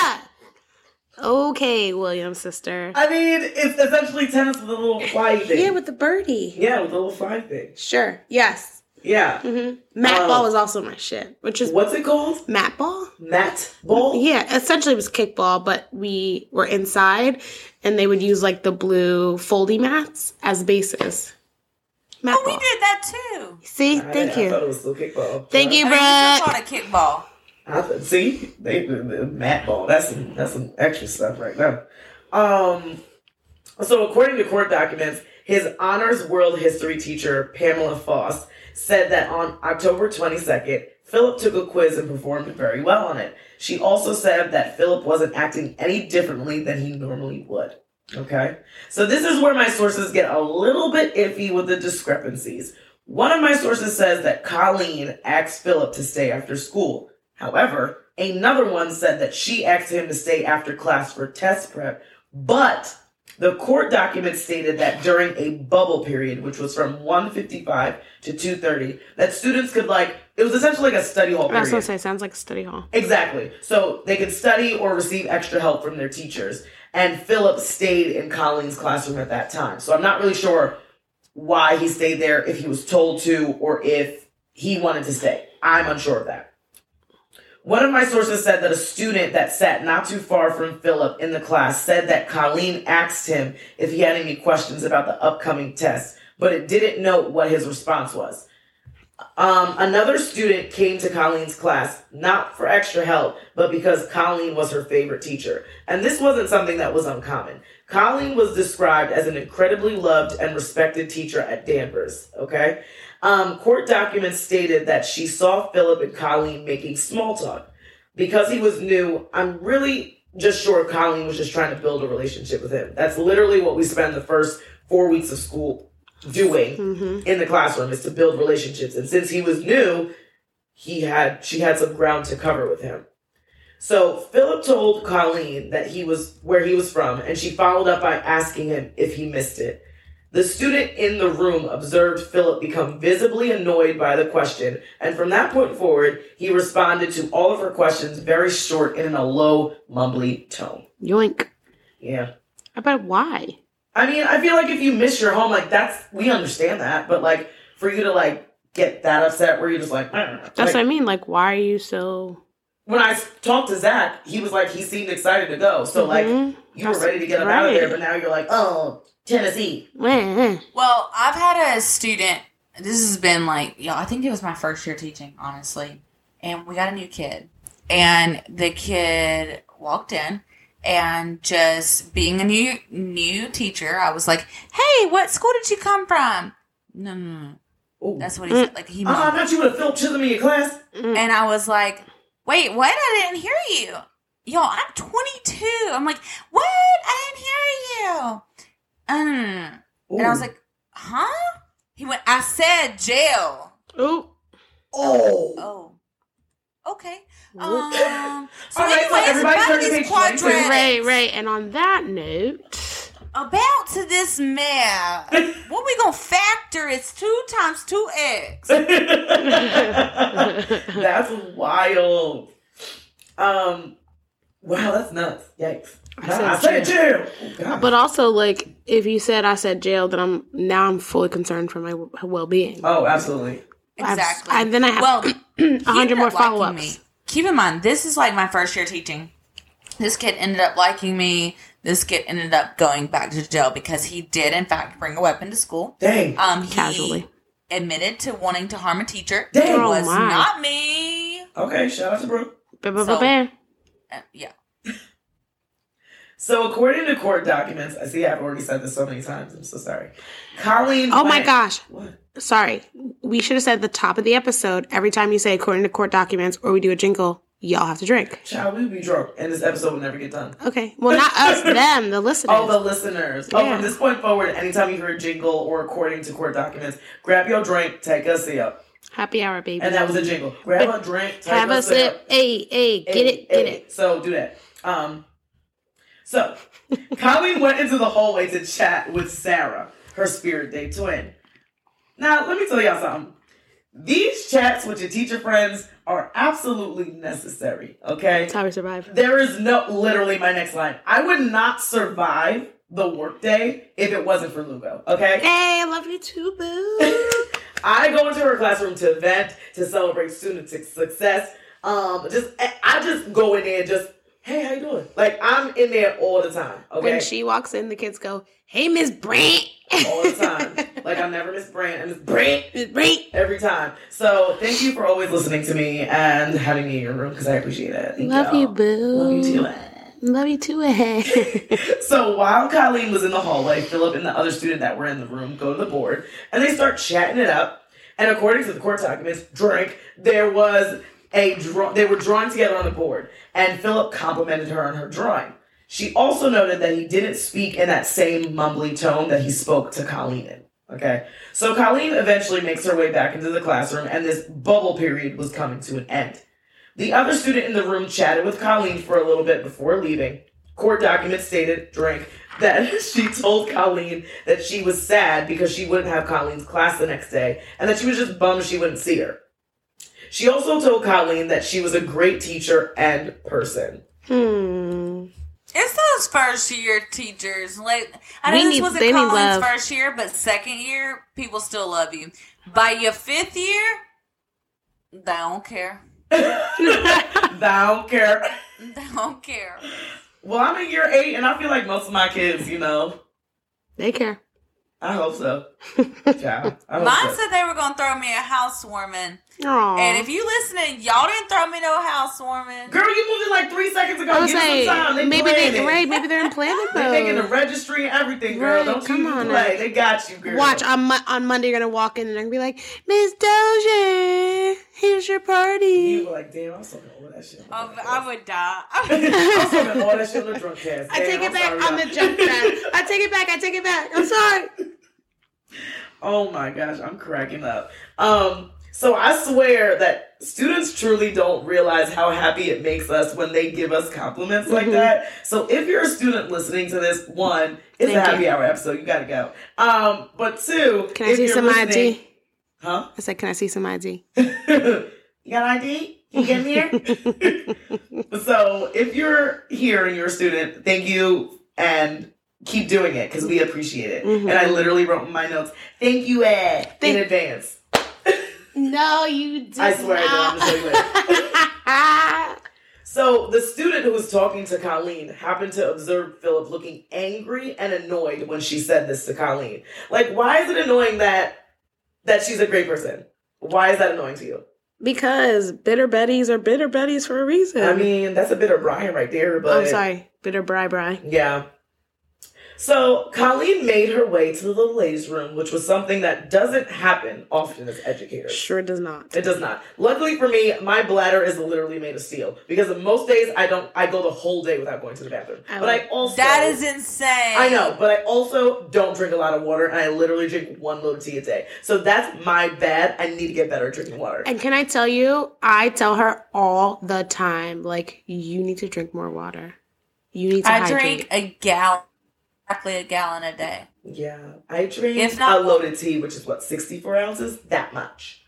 Okay, Williams, sister. I mean, it's essentially tennis with a little flying thing. Yeah, with the birdie. Yeah, with a little flying thing. Sure. Yes. Yeah. Mat ball was also my shit. Which is What's it called? mat ball? Mat ball? Yeah, essentially it was kickball, but we were inside, and they would use like the blue foldy mats as bases. Mat Oh, we ball. did that too. See, I thank thought you. it was still kickball. Thank you, I mean, we Brooke. still called it kickball. See? The mat ball. That's some extra stuff right now. So according to court documents, his honors world history teacher, Pamela Foss, said that on October 22nd, Philip took a quiz and performed very well on it. She also said that Philip wasn't acting any differently than he normally would. Okay? So this is where my sources get a little bit iffy with the discrepancies. One of my sources says that Colleen asked Philip to stay after school. However, another one said that she asked him to stay after class for test prep, but the court document stated that during a bubble period, which was from 1:55 to 2:30, that students could it was essentially like a study hall I was period. going to say, sounds like a study hall. Exactly. So they could study or receive extra help from their teachers. And Philip stayed in Colleen's classroom at that time. So I'm not really sure why he stayed there, if he was told to, or if he wanted to stay. I'm unsure of that. One of my sources said that a student that sat not too far from Philip in the class said that Colleen asked him if he had any questions about the upcoming test, but it didn't note what his response was. Another student came to Colleen's class, not for extra help, but because Colleen was her favorite teacher. And this wasn't something that was uncommon. Colleen was described as an incredibly loved and respected teacher at Danvers, okay? Court documents stated that she saw Philip and Colleen making small talk. Because he was new, I'm really just sure Colleen was just trying to build a relationship with him. That's literally what we spend the first 4 weeks of school doing in the classroom, is to build relationships. And since he was new, she had some ground to cover with him. So Philip told Colleen that where he was from, and she followed up by asking him if he missed it. The student in the room observed Philip become visibly annoyed by the question, and from that point forward, he responded to all of her questions very short and in a low, mumbly tone. Yoink. Yeah. I bet why? I mean, I feel like if you miss your home, we understand that, but for you to get that upset where you're just That's what I mean. Like, why are you so... When I talked to Zach, he was he seemed excited to go. So you were ready to get him out of there, but now you're oh, Tennessee. Well, I've had a student, this has been I think it was my first year teaching, honestly. And we got a new kid. And the kid walked in, and just being a new teacher, I was like, hey, what school did you come from? No. Ooh. That's what he said. He I thought you would have Philip Chisholm in your class. And I was like, wait, what? I didn't hear you. Yo, I'm 22. I'm like, what? I didn't hear you. And I was like, huh? He went, I said jail. Ooh. Oh. Okay. So All right, so anyways, everybody back turn to to these page 22. quadrants. Right. And on that note, About to this math. What we gonna factor is 2 times 2x. That's wild. Wow, that's nuts. Yikes. I said jail. Oh, God. but also like if you said I said jail, then I'm fully concerned for my well-being. Oh, absolutely. Exactly. And then I have well, 100 more follow-ups. me. Keep in mind, this is like my first year teaching. This kid ended up liking me. This kid ended up going back to jail because he did, in fact, bring a weapon to school. Dang. He Casually admitted to wanting to harm a teacher. Dang. It Oh, was my. not me. Okay, shout out to Brooke. Bam. Yeah. So, according to court documents, I see I've already said this so many times. I'm so sorry. Colleen. Oh my gosh. What? Sorry. We should have said at the top of the episode, every time you say according to court documents or we do a jingle, y'all have to drink. Child, we would be drunk, and this episode would never get done. Okay. Well, not us, them, the listeners. Oh, the listeners. Oh, Yeah. from this point forward, anytime you hear a jingle or according to court documents, grab your drink, take a sip. Happy hour, baby. And that was a jingle. Grab a drink, take Have a a sip. Hey, get it. So do that. So Colleen went into the hallway to chat with Sarah, her spirit day twin. Now, let me tell y'all something. These chats with your teacher friends are absolutely necessary, okay? That's how we survive. There is literally my next line. I would not survive the workday if it wasn't for Lugo, okay? Hey, I love you too, boo. I go into her classroom to vent, to celebrate student success. I just go in there and just, hey, how you doing? Like, I'm in there all the time, okay? When she walks in, the kids go, hey, Miss Brant. All the time. Like, I'm never Miss Brant. I'm Miss Brant. Miss Brant. Every time. So, thank you for always listening to me and having me in your room, because I appreciate it. Thank Love y'all. you, boo. Love you too. Love you too. So while Colleen was in the hallway, Philip and the other student that were in the room go to the board, and they start chatting it up. And according to the court documents, they were drawing together on the board, and Philip complimented her on her drawing. She also noted that he didn't speak in that same mumbly tone that he spoke to Colleen in. Okay, so Colleen eventually makes her way back into the classroom, and this bubble period was coming to an end. The other student in the room chatted with Colleen for a little bit before leaving. Court documents stated, that she told Colleen that she was sad because she wouldn't have Colleen's class the next day, and that she was just bummed she wouldn't see her. She also told Colleen that she was a great teacher and person. It's those first year teachers. Like, I know They this need wasn't Colleen's love. first year, but second year, people still love you. By your 5th year, they don't care. I don't care. They don't care. Well, I'm in year 8, and I feel like most of my kids, They care. I hope so. Child, I hope Mine so. said they were going to throw me a housewarming. Aww. And if you listening, y'all didn't throw me no housewarming. Girl, you moved in like 3 seconds ago. I was Give them some time. They planning. maybe they're in planning They're making the mode. registry and everything, girl. Right, Don't come you on play. now. They got you, girl. Watch, on Monday you're going to walk in and they're going to be like, Miss Dozier, here's your party. You were like, damn, I was talking all that shit. I would die. I was talking all that shit on the drunk cast. I take it back on the jump track. I take it back. I'm sorry. Oh my gosh, I'm cracking up. So I swear that students truly don't realize how happy it makes us when they give us compliments like that. So if you're a student listening to this, 1, it's a Thank happy you. hour episode. You gotta go. But 2, Can I if see you're some listening- ID? Huh? I said, can I see some ID? You got an ID? Can you get in here? So if you're here and you're a student, thank you and keep doing it because we appreciate it. And I literally wrote in my notes, thank you, Ed, in advance. No, you did I swear I did. I'm gonna tell you later. So the student who was talking to Colleen happened to observe Philip looking angry and annoyed when she said this to Colleen. Like, why is it annoying that she's a great person? Why is that annoying to you? Because bitter Betties are bitter Betties for a reason. I mean, that's a bit of Brian right there, but I'm sorry. Bitter Bri. yeah. So Colleen made her way to the ladies' room, which was something that doesn't happen often as educators. Sure does not. It does not. Luckily for me, my bladder is literally made of steel because most days I go the whole day without going to the bathroom. But I also That is insane. I know, but I also don't drink a lot of water, and I literally drink 1 load of tea a day. So that's my bad. I need to get better at drinking water. And can I tell you, I tell her all the time, like, you need to drink more water. You need to hydrate. Drink exactly a gallon a day. Yeah, I drink If not a load of tea, which is 64 ounces? That much.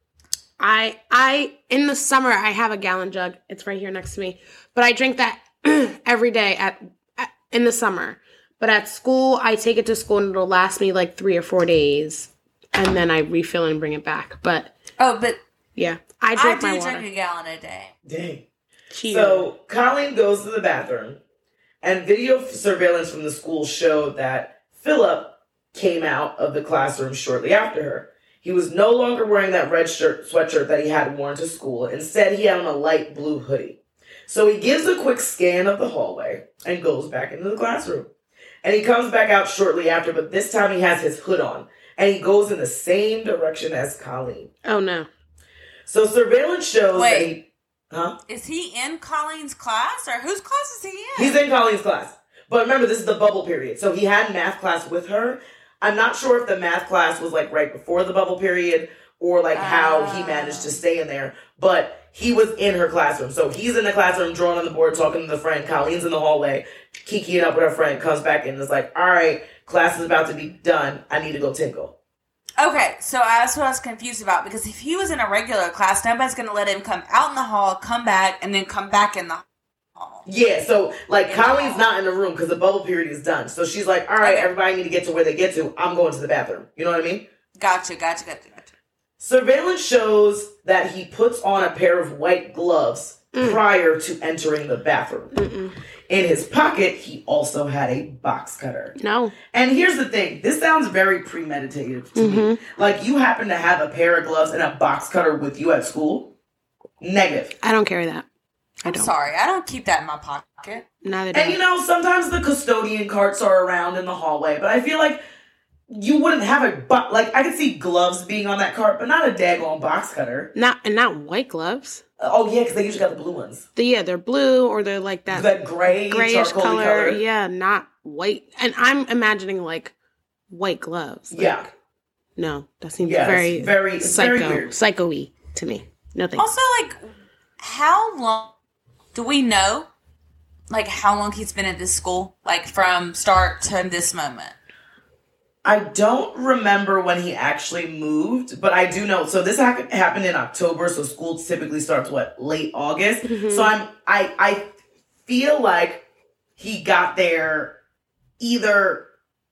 I in the summer I have a gallon jug. It's right here next to me. But I drink that every day in the summer. But at school, I take it to school and it'll last me like 3 or 4 days, and then I refill and bring it back. But yeah, I drink my water. Drink a gallon a day. Dang. Cheers. So Colleen goes to the bathroom, and video surveillance from the school showed that Philip came out of the classroom shortly after her. He was no longer wearing that red sweatshirt that he had worn to school. Instead, he had on a light blue hoodie. So he gives a quick scan of the hallway and goes back into the classroom. And he comes back out shortly after, but this time he has his hood on. And he goes in the same direction as Colleen. Oh, no. So surveillance shows that he... Huh? Is he in Colleen's class? Or whose class is he in? He's in Colleen's class. But remember, this is the bubble period. So he had math class with her. I'm not sure if the math class was like right before the bubble period or like how he managed to stay in there. But he was in her classroom. So he's in the classroom, drawing on the board, talking to the friend. Colleen's in the hallway, kikiing up with her friend, comes back in and is like, all right, class is about to be done. I need to go tinkle. Okay, so that's what I was confused about, because if he was in a regular class, nobody's going to let him come out in the hall, come back, and then come back in the hall. Yeah, so, like, Colleen's not in the room because the bubble period is done. So she's like, all right, everybody need to get to where they get to. I'm going to the bathroom. You know what I mean? Gotcha. Surveillance shows that he puts on a pair of white gloves prior to entering the bathroom. In his pocket, he also had a box cutter. No. And here's the thing. This sounds very premeditated to me. Like, you happen to have a pair of gloves and a box cutter with you at school? Negative. I don't carry that. I'm sorry. I don't keep that in my pocket. Neither do And, you know, sometimes the custodian carts are around in the hallway, but I feel like you wouldn't have like, I could see gloves being on that cart, but not a daggone box cutter. Not white gloves. Oh, yeah, because they usually got the blue ones. They're blue, or they're like that grayish color. Yeah, not white. And I'm imagining like white gloves. Like, yeah. No, that seems very weird. Psycho-y to me. No thanks. Also, like, how long do we know? Like, how long he's been at this school? Like, from start to this moment? I don't remember when he actually moved, but I do know. So this happened in October, so school typically starts, late August. So I feel like he got there either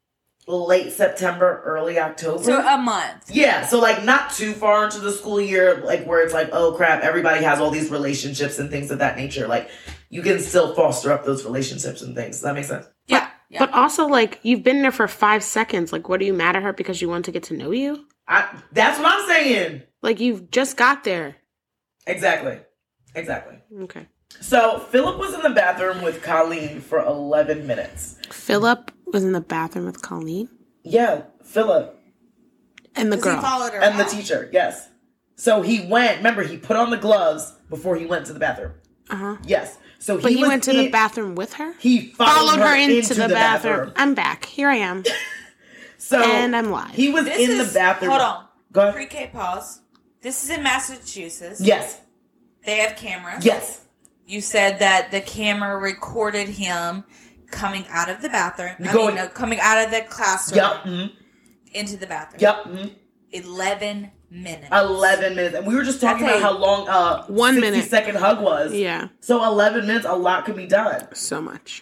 late September, early October. So a month. Yeah, so like not too far into the school year, like where it's like, oh crap, everybody has all these relationships and things of that nature. Like you can still foster up those relationships and things. Does that make sense? Yeah. Yeah. But also, like, you've been there for 5 seconds. Like, what, are you mad at her because you want to get to know you? That's what I'm saying. Like, you've just got there. Exactly. Okay. So, Philip was in the bathroom with Colleen for 11 minutes. Philip was in the bathroom with Colleen? Yeah, Philip. And the girl. He followed her and out. the teacher, yes. So, he went, remember, he put on the gloves before he went to the bathroom. Uh-huh. Yes. So but he went to the bathroom with her? He followed her into the bathroom. I'm back. Here I am. And I'm live. He was in the bathroom. Hold on. Go ahead. Pre-K pause. This is in Massachusetts. Yes. They have cameras. Yes. You said that the camera recorded him coming out of the bathroom. Coming out of the classroom. Yep. Mm-hmm. Into the bathroom. Yep. Mm-hmm. 11 minutes. 11 minutes. And we were just talking about how long 1 minute 60-second hug was. Yeah. So 11 minutes, a lot could be done. So much.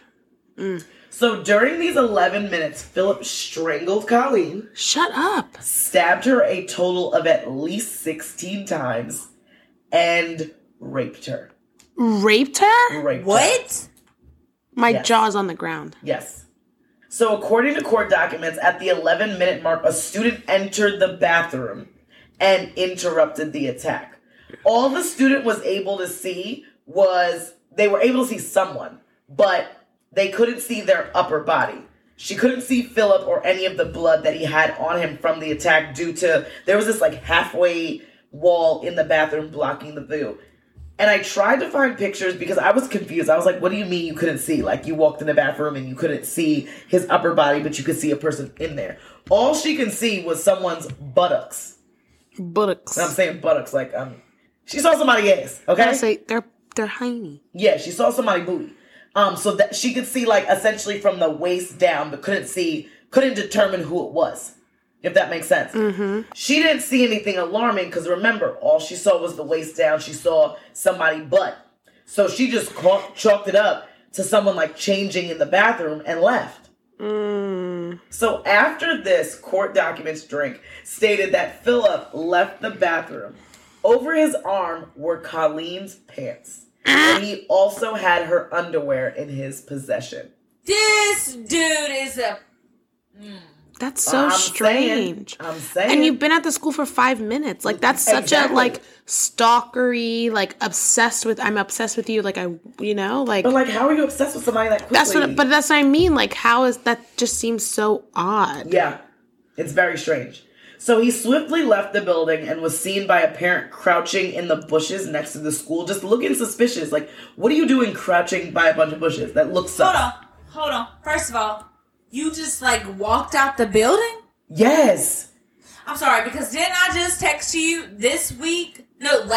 So during these 11 minutes, Philip strangled Colleen. Shut up. Stabbed her a total of at least 16 times. And raped her. Raped her? Raped her. What? My jaw's on the ground. Yes. So according to court documents, at the 11-minute mark, a student entered the bathroom and interrupted the attack. All the student was able to see was, they were able to see someone, but they couldn't see their upper body. She couldn't see Philip or any of the blood that he had on him from the attack due to, there was this like halfway wall in the bathroom blocking the view. And I tried to find pictures because I was confused. I was like, what do you mean you couldn't see? Like, you walked in the bathroom and you couldn't see his upper body, but you could see a person in there. All she can see was someone's buttocks. Buttocks. And I'm saying buttocks like, she saw somebody's ass, okay? I say they're tiny. Yeah, she saw somebody's booty. So that she could see like essentially from the waist down, but couldn't determine who it was. If that makes sense. Mm-hmm. She didn't see anything alarming because remember, all she saw was the waist down. She saw somebody's butt. So she just chalked it up to someone like changing in the bathroom and left. So after this, court documents stated that Philip left the bathroom. Over his arm were Colleen's pants. And he also had her underwear in his possession. This dude is a... That's so strange. I'm saying. And you've been at the school for 5 minutes. Like, that's such a, like, stalkery, like, I'm obsessed with you. Like, like. But, like, how are you obsessed with somebody that quickly? But that's what I mean. Like, how is that just seems so odd. Yeah. It's very strange. So he swiftly left the building and was seen by a parent crouching in the bushes next to the school, just looking suspicious. Like, what are you doing crouching by a bunch of bushes? That looks sus. Hold on. This all, you just, like, walked out the building? Yes. I'm sorry, because didn't I just text you this week?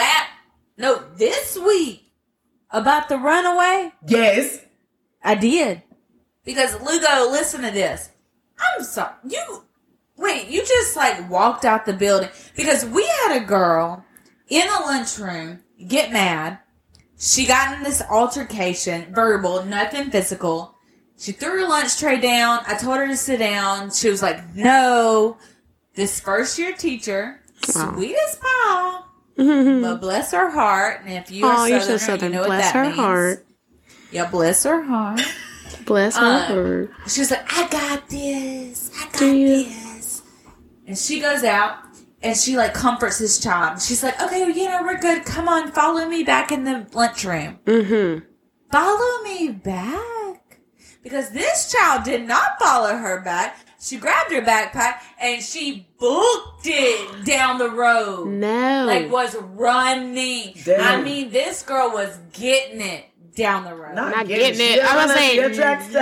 This week about the runaway? Yes. I did. Because, Lugo, listen to this. I'm sorry. You just, like, walked out the building. Because we had a girl in the lunchroom get mad. She got in this altercation, verbal, nothing physical. She threw her lunch tray down. I told her to sit down. She was like, no. This first-year teacher, sweet as pie, but bless her heart. And if you are Southern, you know bless what that her means. heart. Yeah, bless her heart. Bless her heart. She was like, I got this. This. And she goes out, and she, like, comforts this child. She's like, okay, we're good. Come on, follow me back in the lunchroom. Mm-hmm. Follow me back? Because this child did not follow her back. She grabbed her backpack and she booked it down the road. No. Like, was running. Damn. I mean, this girl was getting it down the road. Not getting it. I was saying,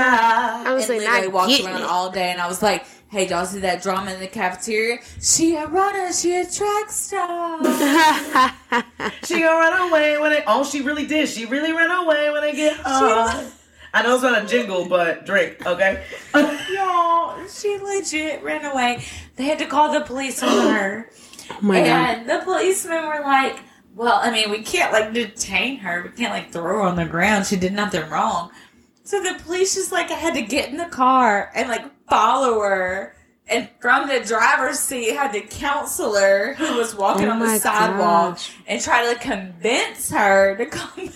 not walked around all day, and I was like, hey, y'all see that drama in the cafeteria? She a runner. She a track star. She gonna run away when she really did. She really ran away when they get home. I know it's not a jingle, but drink, okay? Y'all, she legit ran away. They had to call the police on her. Oh my God. And the policemen were like, well, I mean, we can't, like, detain her. We can't, like, throw her on the ground. She did nothing wrong. So the police just, like, had to get in the car and, like, follow her. And from the driver's seat had the counselor who was walking on the sidewalk and try to, like, convince her to come.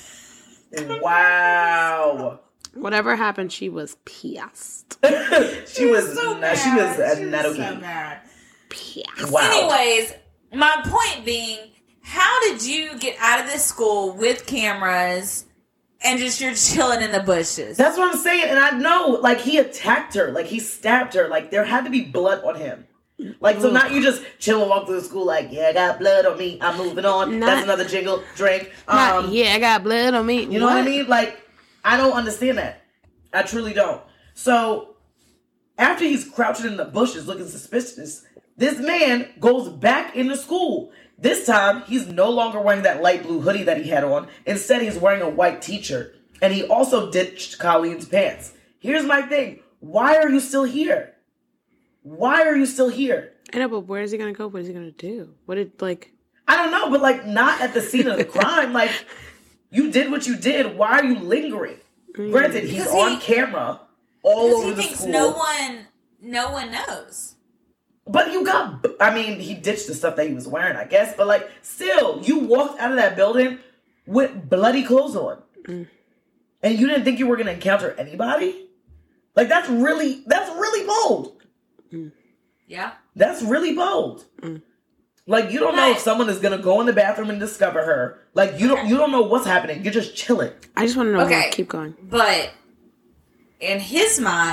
Wow. Whatever happened, she was pissed. she was so mad. She was a so mad. Pissed. Wow. Anyways, my point being, how did you get out of this school with cameras and just you're chilling in the bushes? That's what I'm saying. And I know, like, he attacked her. Like, he stabbed her. Like, there had to be blood on him. Like, so not you just chill and walk through the school like, yeah, I got blood on me. I'm moving on. That's another jingle. Drink. Yeah, I got blood on me. You know what I mean? Like, I don't understand that. I truly don't. So, after he's crouching in the bushes looking suspicious, this man goes back into school. This time, he's no longer wearing that light blue hoodie that he had on. Instead, he's wearing a white t-shirt. And he also ditched Colleen's pants. Here's my thing. Why are you still here? Why are you still here? I know, but where is he going to go? What is he going to do? I don't know, but, like, not at the scene of the crime. Like, you did what you did. Why are you lingering? Granted, he's on camera all over the school. No one knows. But he ditched the stuff that he was wearing, I guess. But, like, still, you walked out of that building with bloody clothes on. And you didn't think you were going to encounter anybody? Like, that's really bold. Yeah. That's really bold. Like, you don't know if someone is going to go in the bathroom and discover her. Like, you don't know what's happening. You're just chilling. I just want to know more. Keep going. But in his mind,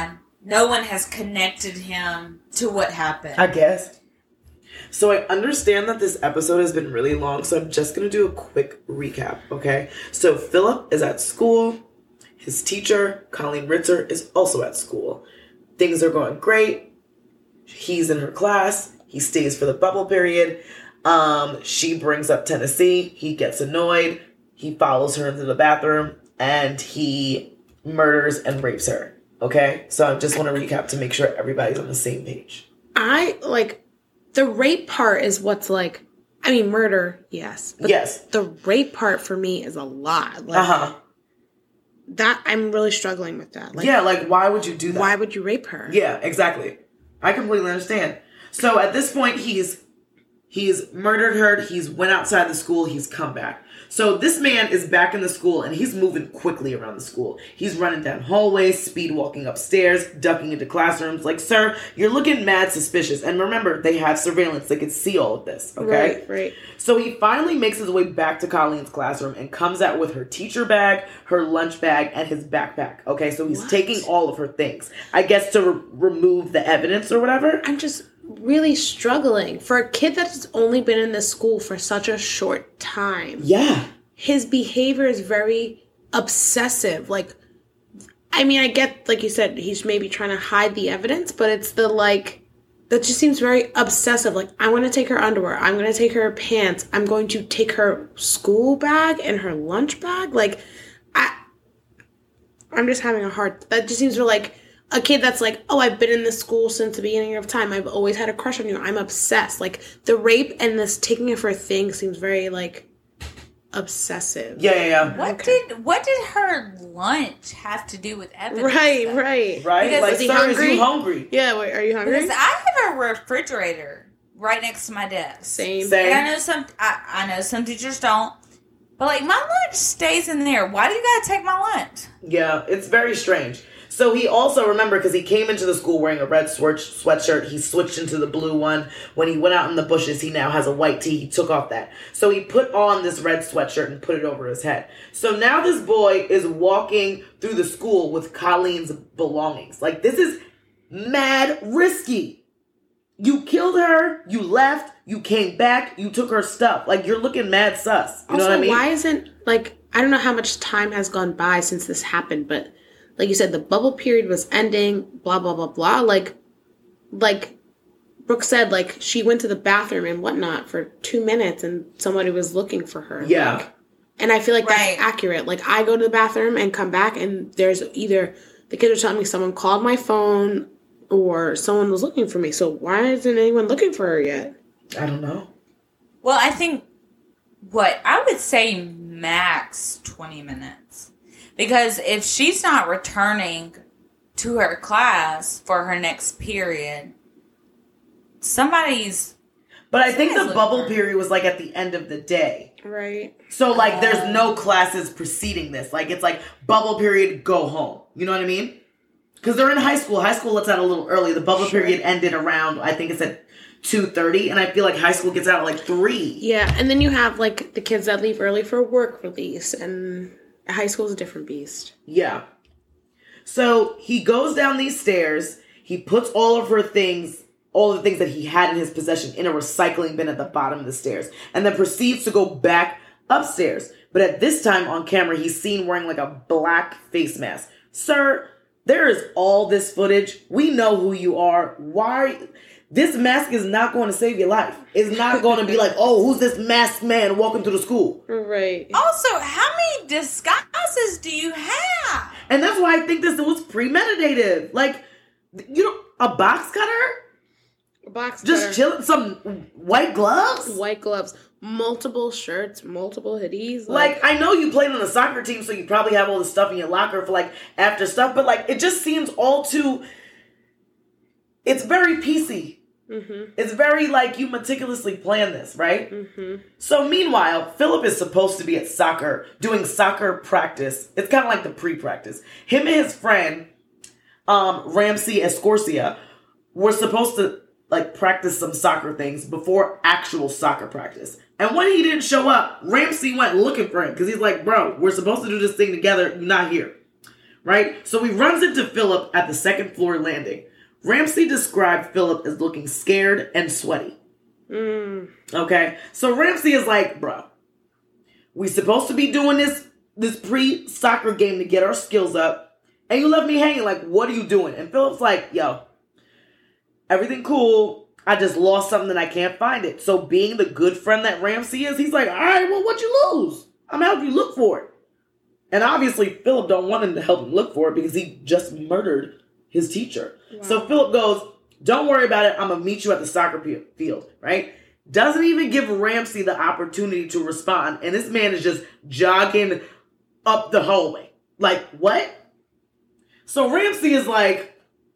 no one has connected him to what happened. I guess. So I understand that this episode has been really long, so I'm just going to do a quick recap, okay? So Philip is at school. His teacher, Colleen Ritzer, is also at school. Things are going great. He's in her class. He stays for the bubble period. She brings up Tennessee. He gets annoyed. He follows her into the bathroom, and he murders and rapes her, okay? So I just want to recap to make sure everybody's on the same page. The rape part is what's like, I mean, murder, yes. But yes. The rape part for me is a lot. Like, that, I'm really struggling with that. Like, yeah, like, why would you do that? Why would you rape her? Yeah, exactly. I completely understand. So at this point, he's murdered her. He's went outside the school. He's come back. So this man is back in the school, and he's moving quickly around the school. He's running down hallways, speed walking upstairs, ducking into classrooms. Like, sir, you're looking mad suspicious. And remember, they have surveillance. They can see all of this, okay? Right. So he finally makes his way back to Colleen's classroom and comes out with her teacher bag, her lunch bag, and his backpack, okay? So he's taking all of her things. I guess to remove the evidence or whatever. I'm just really struggling. For a kid that's only been in this school for such a short time. Yeah. His behavior is very obsessive. Like, I mean, I get, like you said, he's maybe trying to hide the evidence, but it's the, like, that just seems very obsessive. Like, I want to take her underwear. I'm going to take her pants. I'm going to take her school bag and her lunch bag. Like, I'm just having a hard, that just seems like a kid that's like, oh, I've been in this school since the beginning of time. I've always had a crush on you. I'm obsessed. Like, the rape and this taking of her thing seems very, like, obsessive. Yeah. What did her lunch have to do with evidence? Right. Right? Like, sir, is you hungry? Yeah, wait, are you hungry? Because I have a refrigerator right next to my desk. Same. And I know some teachers don't. But, like, my lunch stays in there. Why do you gotta take my lunch? Yeah, it's very strange. So he also, remember, because he came into the school wearing a red sweatshirt, he switched into the blue one. When he went out in the bushes, he now has a white tee. He took off that. So he put on this red sweatshirt and put it over his head. So now this boy is walking through the school with Colleen's belongings. Like, this is mad risky. You killed her, you left, you came back, you took her stuff. Like, you're looking mad sus. You know what I mean? Why isn't, like, I don't know how much time has gone by since this happened, but like you said, the bubble period was ending, blah, blah, blah, blah. Like Brooke said, like, she went to the bathroom and whatnot for 2 minutes and somebody was looking for her. Yeah. Like, and I feel like that's accurate. Like, I go to the bathroom and come back and there's either the kids are telling me someone called my phone or someone was looking for me. So why isn't anyone looking for her yet? I don't know. Well, I think, I would say max 20 minutes. Because if she's not returning to her class for her next period, somebody's... But I think the bubble period was, like, at the end of the day. Right. So, like, there's no classes preceding this. Like, it's like, bubble period, go home. You know what I mean? Because they're in high school. High school lets out a little early. The bubble period ended around, I think it's at 2:30, and I feel like high school gets out at, like, 3. Yeah, and then you have, like, the kids that leave early for work release, and... high school's a different beast. Yeah. So he goes down these stairs. He puts all of the things that he had in his possession in a recycling bin at the bottom of the stairs. And then proceeds to go back upstairs. But at this time on camera, he's seen wearing like a black face mask. Sir, there is all this footage. We know who you are. Why... This mask is not going to save your life. It's not going to be like, oh, who's this masked man walking through the school? Right. Also, how many disguises do you have? And that's why I think this was premeditated. Like, you know, a box cutter? A box Just cutter. chilling, some white gloves? White gloves. Multiple shirts, multiple hoodies. Like, I know you played on a soccer team, so you probably have all this stuff in your locker for, like, after stuff. But, like, it just seems all too... It's very PC. Mm-hmm. It's very, like, you meticulously plan this, right? Mm-hmm. So, meanwhile, Philip is supposed to be at soccer, doing soccer practice. It's kind of like the pre-practice. Him and his friend, Ramsey Escorcia, were supposed to, like, practice some soccer things before actual soccer practice. And when he didn't show up, Ramsey went looking for him because he's like, bro, we're supposed to do this thing together. You're not here. right? So he runs into Philip at the second floor landing. Ramsey described Philip as looking scared and sweaty. Okay? So Ramsey is like, bro, we supposed to be doing this pre-soccer game to get our skills up, and you left me hanging. Like, what are you doing? And Philip's like, yo, everything cool. I just lost something and I can't find it. So being the good friend that Ramsey is, he's like, all right, well, what'd you lose? I'm gonna help you look for it. And obviously, Philip don't want him to help him look for it because he just murdered his teacher. Wow. So Philip goes, don't worry about it. I'm going to meet you at the soccer field, right? Doesn't even give Ramsey the opportunity to respond. And this man is just jogging up the hallway. Like, what? So Ramsey is like,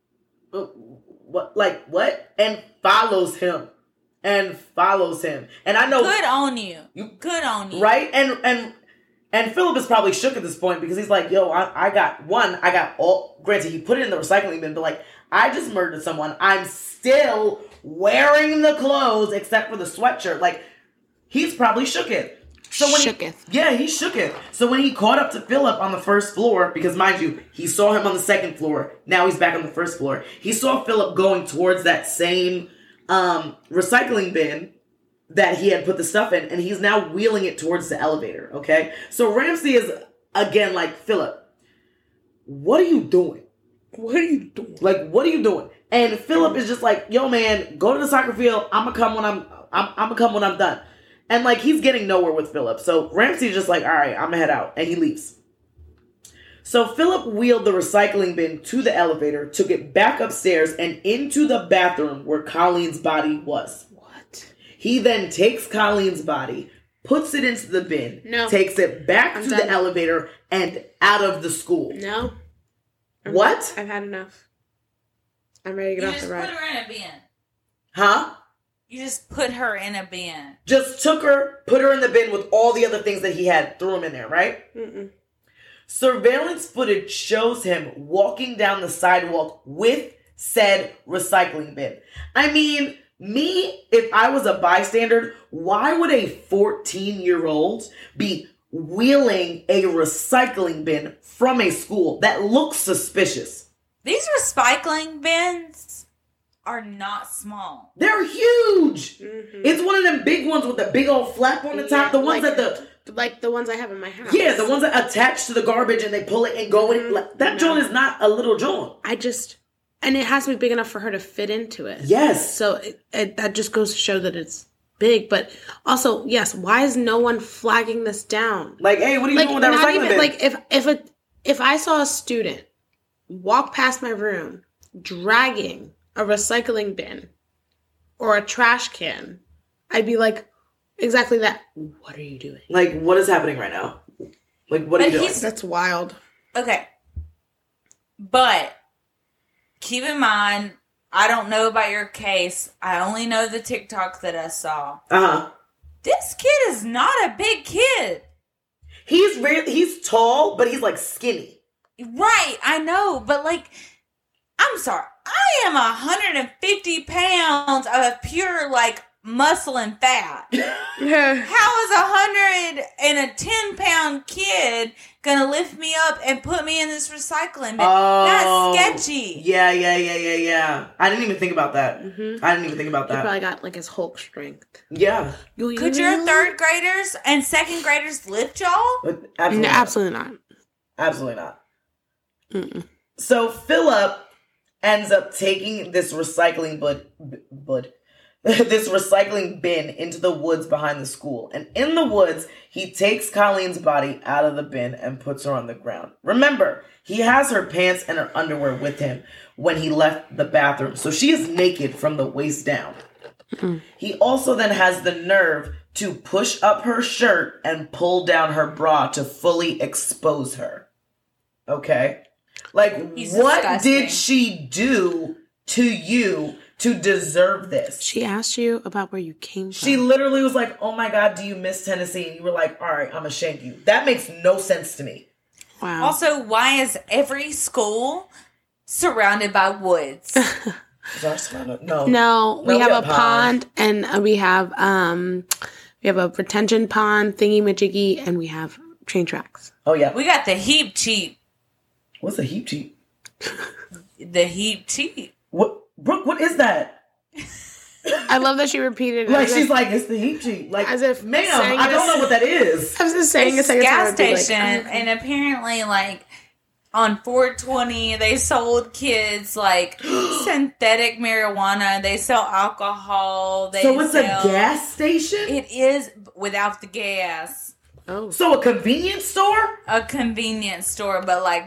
what? Like, what? And follows him. And I know. Good on you. Good on you. Right? And Philip is probably shook at this point because he's like, yo, I got all, granted, he put it in the recycling bin, but like, I just murdered someone. I'm still wearing the clothes except for the sweatshirt. Like, he's probably shook it. So when he shook it. So when he caught up to Philip on the first floor, because mind you, he saw him on the second floor. Now he's back on the first floor. He saw Philip going towards that same recycling bin that he had put the stuff in, and he's now wheeling it towards the elevator, okay? So Ramsey is, again, like, Philip, what are you doing? What are you doing? Like, what are you doing? And Philip is just like, yo, man, go to the soccer field. I'm gonna come when I'm done. And, like, he's getting nowhere with Philip. So Ramsey's just like, all right, I'm gonna head out. And he leaves. So Philip wheeled the recycling bin to the elevator, took it back upstairs, and into the bathroom where Colleen's body was. He then takes Colleen's body, puts it into the bin, takes it back to the elevator, and out of the school. No. What? I've had enough. I'm ready to get off the ride. You just put her in a bin. Huh? You just put her in a bin. Just took her, put her in the bin with all the other things that he had, threw them in there, right? Mm-mm. Surveillance footage shows him walking down the sidewalk with said recycling bin. I mean, me, if I was a bystander, why would a 14-year-old be wheeling a recycling bin from a school? That looks suspicious. These recycling bins are not small. They're huge. Mm-hmm. It's one of them big ones with the big old flap on the top. The ones like the ones I have in my house. Yeah, the ones that attach to the garbage and they pull it and go in. Like, that joint is not a little joint. And it has to be big enough for her to fit into it. Yes. So that just goes to show that it's big. But also, yes, why is no one flagging this down? Like, hey, what are you doing with that recycling bin? Like, if I saw a student walk past my room dragging a recycling bin or a trash can, I'd be like, exactly that. What are you doing? Like, what is happening right now? Like, what are you doing? That's wild. Okay. But keep in mind, I don't know about your case. I only know the TikTok that I saw. Uh-huh. This kid is not a big kid. He's tall, but he's like skinny. Right, I know, but like, I'm sorry. I am 150 pounds of pure like muscle and fat. How is a 110-pound kid gonna lift me up and put me in this recycling bin? Oh, that's sketchy. Yeah. I didn't even think about that. Mm-hmm. I didn't even think about that. He probably got like his Hulk strength. Yeah. Could your third graders and second graders lift y'all? Absolutely not. Absolutely not. Mm-mm. So Philip ends up taking this recycling this recycling bin into the woods behind the school. And in the woods, he takes Colleen's body out of the bin and puts her on the ground. Remember, he has her pants and her underwear with him when he left the bathroom. So she is naked from the waist down. Mm-hmm. He also then has the nerve to push up her shirt and pull down her bra to fully expose her. Okay? Like, what did she do to you to deserve this? She asked you about where you came from. She literally was like, oh my God, do you miss Tennessee? And you were like, all right, I'm going to shank you. That makes no sense to me. Wow. Also, why is every school surrounded by woods? No, we have a pond and we have a retention pond thingy majiggy and we have train tracks. Oh yeah. We got the heap cheap What's a heap cheat? The heap cheat. What, Brooke? What is that? I love that she repeated it. Like she's like, it's the heap cheat. Like, as if ma'am, saying I don't this- know what that is. I was just saying It's a a second gas time. I'd be like, station, oh, and apparently, like, on 420, they sold kids, like, synthetic marijuana. They sell alcohol. They So it's sell, a gas station? It is without the gas. oh. So a convenience store? A convenience store, but, like,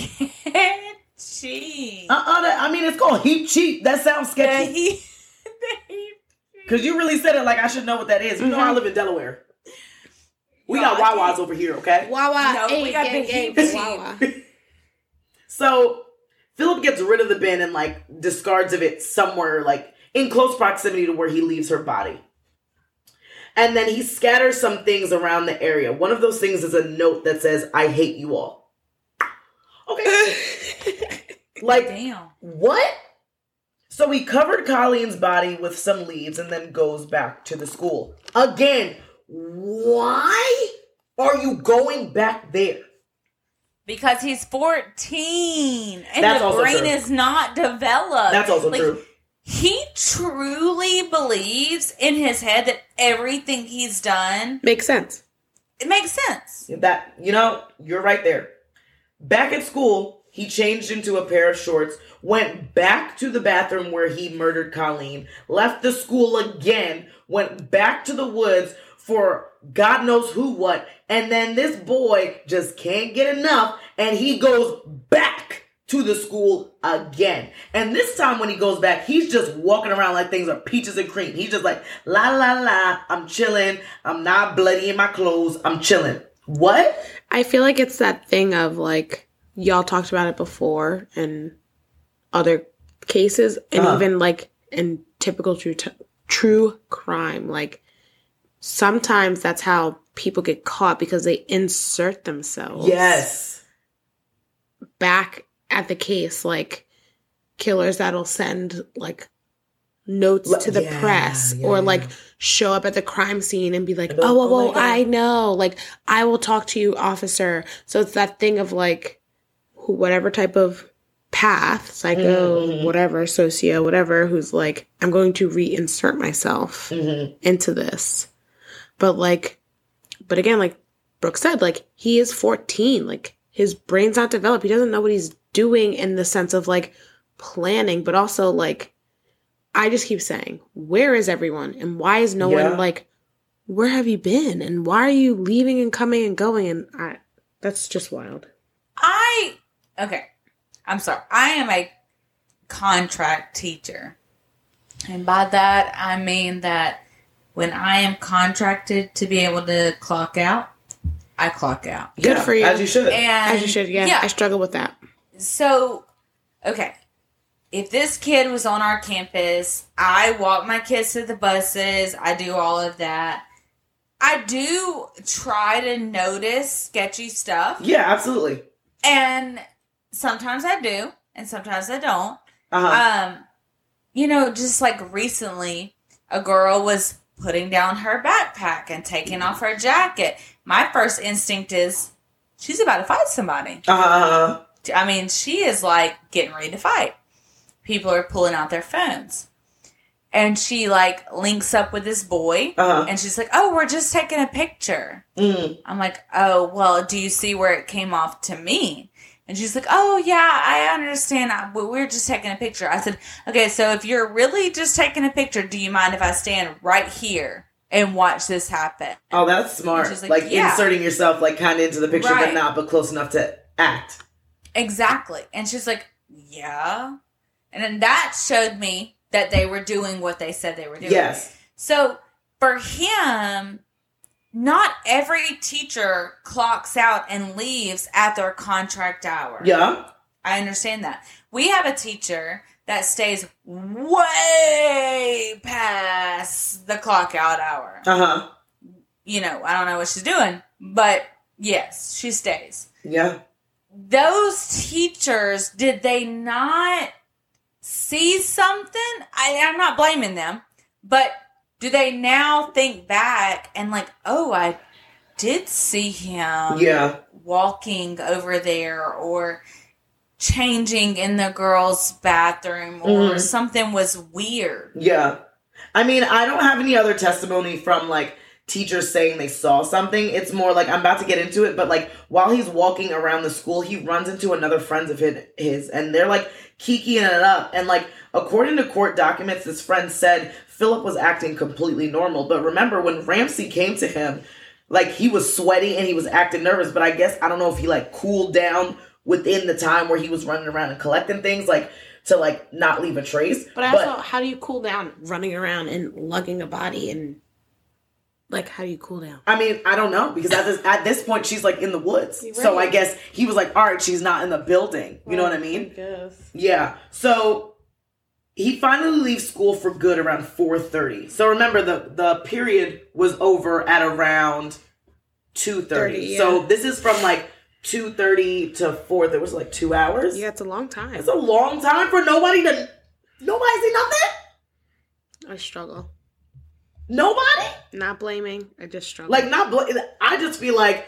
sketchy. I mean, it's called heap cheap. That sounds The sketchy. heap Because you really said it like I should know what that is. You know I live in Delaware. We No, got I Wawa's over here, okay? Wawa, No, hey, we got gang, the gang, heat Wawa. So Philip gets rid of the bin and like discards of it somewhere like in close proximity to where he leaves her body. And then he scatters some things around the area. One of those things is a note that says, I hate you all. Okay. Like, Damn. what? So he covered Colleen's body with some leaves and then goes back to the school. Again, why are you going back there? Because he's 14 and That's the also brain true. is not developed. That's also Like, true. He truly believes in his head that everything he's done, Makes sense. it makes sense. That, you're right there. Back at school, he changed into a pair of shorts, went back to the bathroom where he murdered Colleen, left the school again, went back to the woods for God knows who what, and then this boy just can't get enough, and he goes back to the school again. And this time when he goes back, he's just walking around like things are peaches and cream. He's just like, la la la, I'm chilling, I'm not bloody in my clothes, I'm chilling. What? I feel like it's that thing of like, y'all talked about it before in other cases, and even like in typical true crime. Like sometimes that's how people get caught because they insert themselves. Yes. Back at the case, like killers that'll send like notes to the press or like show up at the crime scene and be like, oh, well, my God. I know, like I will talk to you, officer. So it's that thing of like whatever type of path, psycho, whatever, socio, whatever, who's like, I'm going to reinsert myself into this. But again, like Brooke said, like he is 14, like his brain's not developed. He doesn't know what he's doing in the sense of like planning, but also like, I just keep saying, where is everyone? And why is no one like, where have you been? And why are you leaving and coming and going? And that's just wild. Okay. I'm sorry. I am a contract teacher. And by that, I mean that when I am contracted to be able to clock out, I clock out. Good for you. As you should. And As you should, yeah. I struggle with that. So, okay. If this kid was on our campus, I walk my kids to the buses, I do all of that. I do try to notice sketchy stuff. Yeah, absolutely. And sometimes I do, and sometimes I don't. Uh-huh. Just like recently, a girl was putting down her backpack and taking off her jacket. My first instinct is, she's about to fight somebody. Uh-huh. I mean, she is like getting ready to fight. People are pulling out their phones. And she like links up with this boy. And she's like, oh, we're just taking a picture. I'm like, oh, well, do you see where it came off to me? And she's like, oh, yeah, I understand. We're just taking a picture. I said, okay, so if you're really just taking a picture, do you mind if I stand right here and watch this happen? Oh, that's smart. she's like, Like yeah. inserting yourself like kind of into the picture, Right. but not, but close enough to act. Exactly. And she's like, yeah. And then that showed me that they were doing what they said they were doing. Yes. So for him, not every teacher clocks out and leaves at their contract hour. Yeah. I understand that. We have a teacher that stays way past the clock out hour. Uh-huh. I don't know what she's doing, but yes, she stays. Yeah. Those teachers, did they not see something? I'm not blaming them, but do they now think back and like, oh, I did see him Yeah. walking over there, or changing in the girls' bathroom or something was weird. Yeah. I mean, I don't have any other testimony from, like, teachers saying they saw something. It's more like, I'm about to get into it, but, like, while he's walking around the school, he runs into another friend of his, and they're, like, kikiing it up. And, like, according to court documents, this friend said Philip was acting completely normal. But remember, when Ramsey came to him, like, he was sweaty and he was acting nervous. But I guess, I don't know if he, like, cooled down within the time where he was running around and collecting things, like, to, like, not leave a trace. But also, how do you cool down running around and lugging a body and, like, how do you cool down? I mean, I don't know, because at this point, she's, like, in the woods. Right. So I guess he was like, all right, she's not in the building. You know what I mean? I guess. Yeah. So he finally leaves school for good around 4:30. So remember, the period was over at around 2:30. Yeah. So this is from, like, 2:30 to 4. There was, like, 2 hours. Yeah, it's a long time. It's a long time for nobody see nothing? I struggle. Nobody? Not blaming. I just struggle. Like, I just feel like,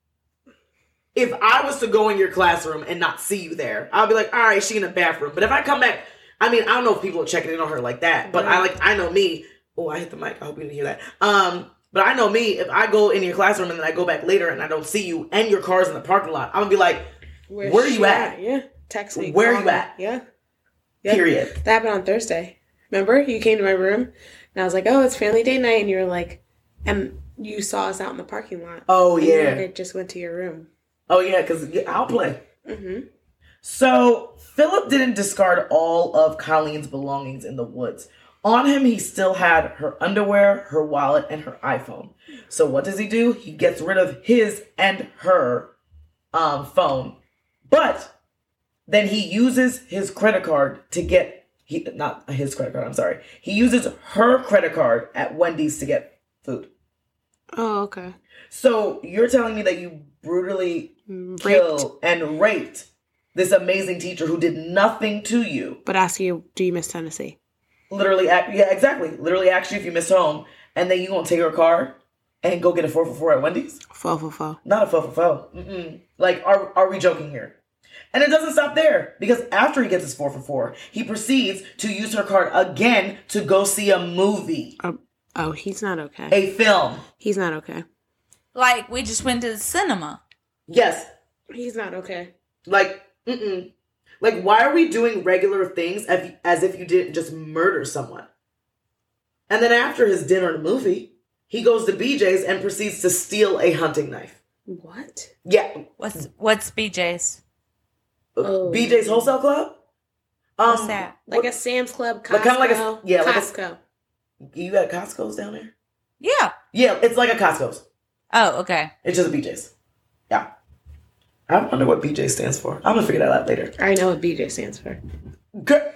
if I was to go in your classroom and not see you there, I'll be like, all right, she in the bathroom. But if I come back, I mean, I don't know if people are checking in on her like that, but I know me. Oh, I hit the mic. I hope you didn't hear that. But I know me, if I go in your classroom and then I go back later and I don't see you and your car's in the parking lot, I'm gonna be like, where are you at? Yeah. Text me. Where are you at? Yeah. Period. That happened on Thursday. Remember? You came to my room and I was like, oh, it's family day night. And you were like, and you saw us out in the parking lot. Oh, and yeah. I just went to your room. Oh, yeah, because I'll play. Mm-hmm. So Philip didn't discard all of Colleen's belongings in the woods. On him, he still had her underwear, her wallet, and her iPhone. So what does he do? He gets rid of his and her phone. But then he uses his credit card to get... not his credit card, I'm sorry. He uses her credit card at Wendy's to get food. Oh, okay. So you're telling me that you brutally killed and raped this amazing teacher who did nothing to you. But ask you, do you miss Tennessee? Literally, yeah, exactly. Literally ask you if you missed home, and then you gonna take her car and go get a 4 for 4 at Wendy's? 4 for 4. Not a 4 for 4. Mm-mm. Like, are we joking here? And it doesn't stop there, because after he gets his 4 for 4, he proceeds to use her card again to go see a movie. Oh, he's not okay. A film. He's not okay. Like, we just went to the cinema. Yes. He's not okay. Like, mm-mm. Like, why are we doing regular things as if you didn't just murder someone? And then after his dinner and movie, he goes to BJ's and proceeds to steal a hunting knife. What? Yeah. What's BJ's? Oh. BJ's Wholesale Club? What's that? Like a Sam's Club, Costco. Like, kind of like a, yeah, Costco. You got Costco's down there? Yeah. Yeah, it's like a Costco's. Oh, okay. It's just a BJ's. Yeah. I wonder what BJ stands for. I'm going to figure that out later. I know what BJ stands for. Good.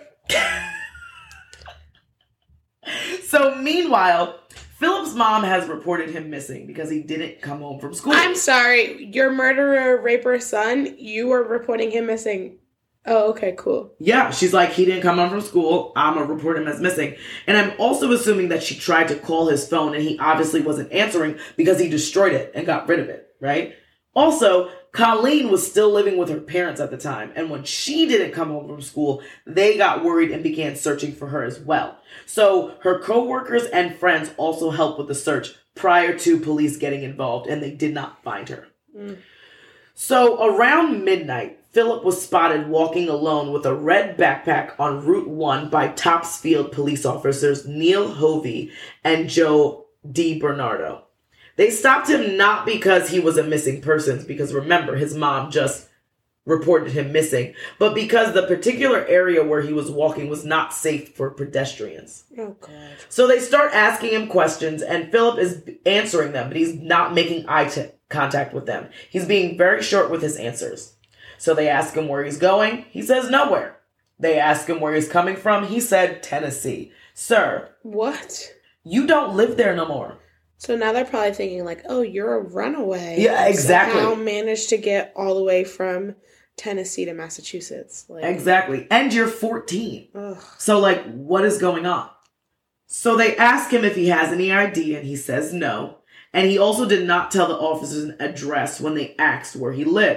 So, meanwhile, Philip's mom has reported him missing because he didn't come home from school. I'm sorry. Your murderer, raper son, you were reporting him missing. Oh, okay, cool. Yeah, she's like, he didn't come home from school. I'm going to report him as missing. And I'm also assuming that she tried to call his phone and he obviously wasn't answering because he destroyed it and got rid of it, right? Also, Colleen was still living with her parents at the time. And when she didn't come home from school, they got worried and began searching for her as well. So her coworkers and friends also helped with the search prior to police getting involved, and they did not find her. So around midnight, Philip was spotted walking alone with a red backpack on Route 1 by Topsfield police officers Neil Hovey and Joe DiBernardo. They stopped him not because he was a missing person, because remember, his mom just reported him missing, but because the particular area where he was walking was not safe for pedestrians. Oh, God. So they start asking him questions, and Philip is answering them, but he's not making eye contact with them. He's being very short with his answers. So they ask him where he's going. He says nowhere. They ask him where he's coming from. He said Tennessee. Sir. What? You don't live there no more. So now they're probably thinking like, oh, you're a runaway. Yeah, exactly. Somehow managed to get all the way from Tennessee to Massachusetts. Like, exactly. And you're 14. Ugh. So, like, what is going on? So they ask him if he has any ID, and he says no. And he also did not tell the officers an address when they asked where he lived.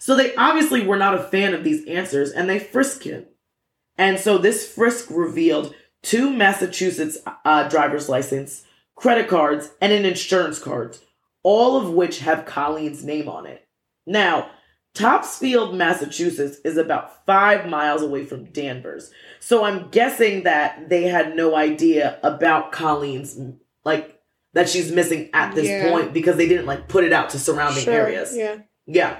So they obviously were not a fan of these answers, and they frisked him. And so this frisk revealed 2 Massachusetts driver's license, credit cards, and an insurance card, all of which have Colleen's name on it. Now, Topsfield, Massachusetts is about 5 miles away from Danvers. So I'm guessing that they had no idea about Colleen's, like, that she's missing at this point because they didn't, like, put it out to surrounding areas. Yeah.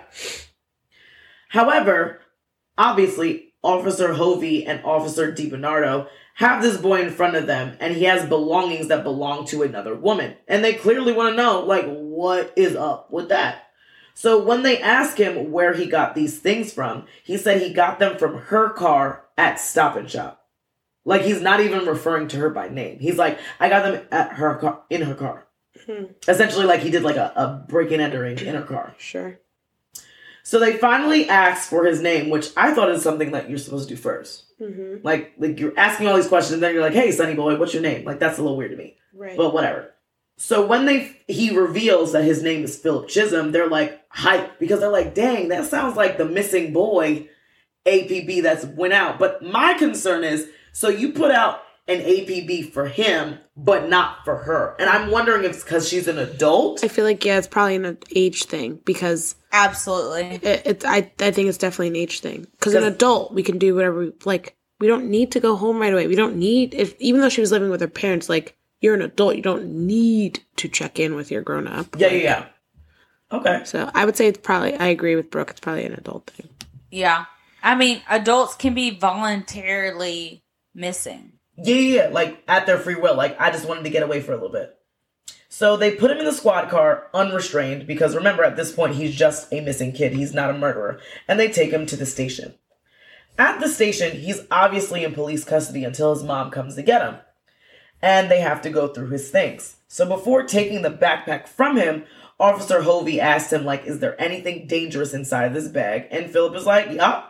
However, obviously, Officer Hovey and Officer DiBernardo have this boy in front of them, and he has belongings that belong to another woman. And they clearly want to know, like, what is up with that? So when they ask him where he got these things from, he said he got them from her car at Stop and Shop. Like, he's not even referring to her by name. He's like, I got them at her car, in her car. Essentially, like, he did, like, a break and entering in her car. Sure. So they finally asked for his name, which I thought is something that you're supposed to do first. Like you're asking all these questions, and then you're like, hey, Sonny boy, what's your name? Like, that's a little weird to me. Right. But whatever. So when he reveals that his name is Philip Chisholm, they're like hyped because they're like, dang, that sounds like the missing boy APB that's went out. But my concern is, so you put out an APB for him, but not for her. And I'm wondering if it's because she's an adult. I feel like, it's probably an age thing because... Absolutely. I think it's definitely an age thing. Because an adult, we can do whatever we... Like, we don't need to go home right away. We don't need... Even though she was living with her parents, like, you're an adult. You don't need to check in with your grown-up. Yeah. Okay. So I would say it's probably... I agree with Brooke. It's probably an adult thing. Yeah. I mean, adults can be voluntarily missing. Yeah, like, at their free will. Like, I just wanted to get away for a little bit. So they put him in the squad car, unrestrained, because remember, at this point, he's just a missing kid. He's not a murderer. And they take him to the station. At the station, he's obviously in police custody until his mom comes to get him. And they have to go through his things. So before taking the backpack from him, Officer Hovey asked him, like, is there anything dangerous inside this bag? And Philip is like, yeah.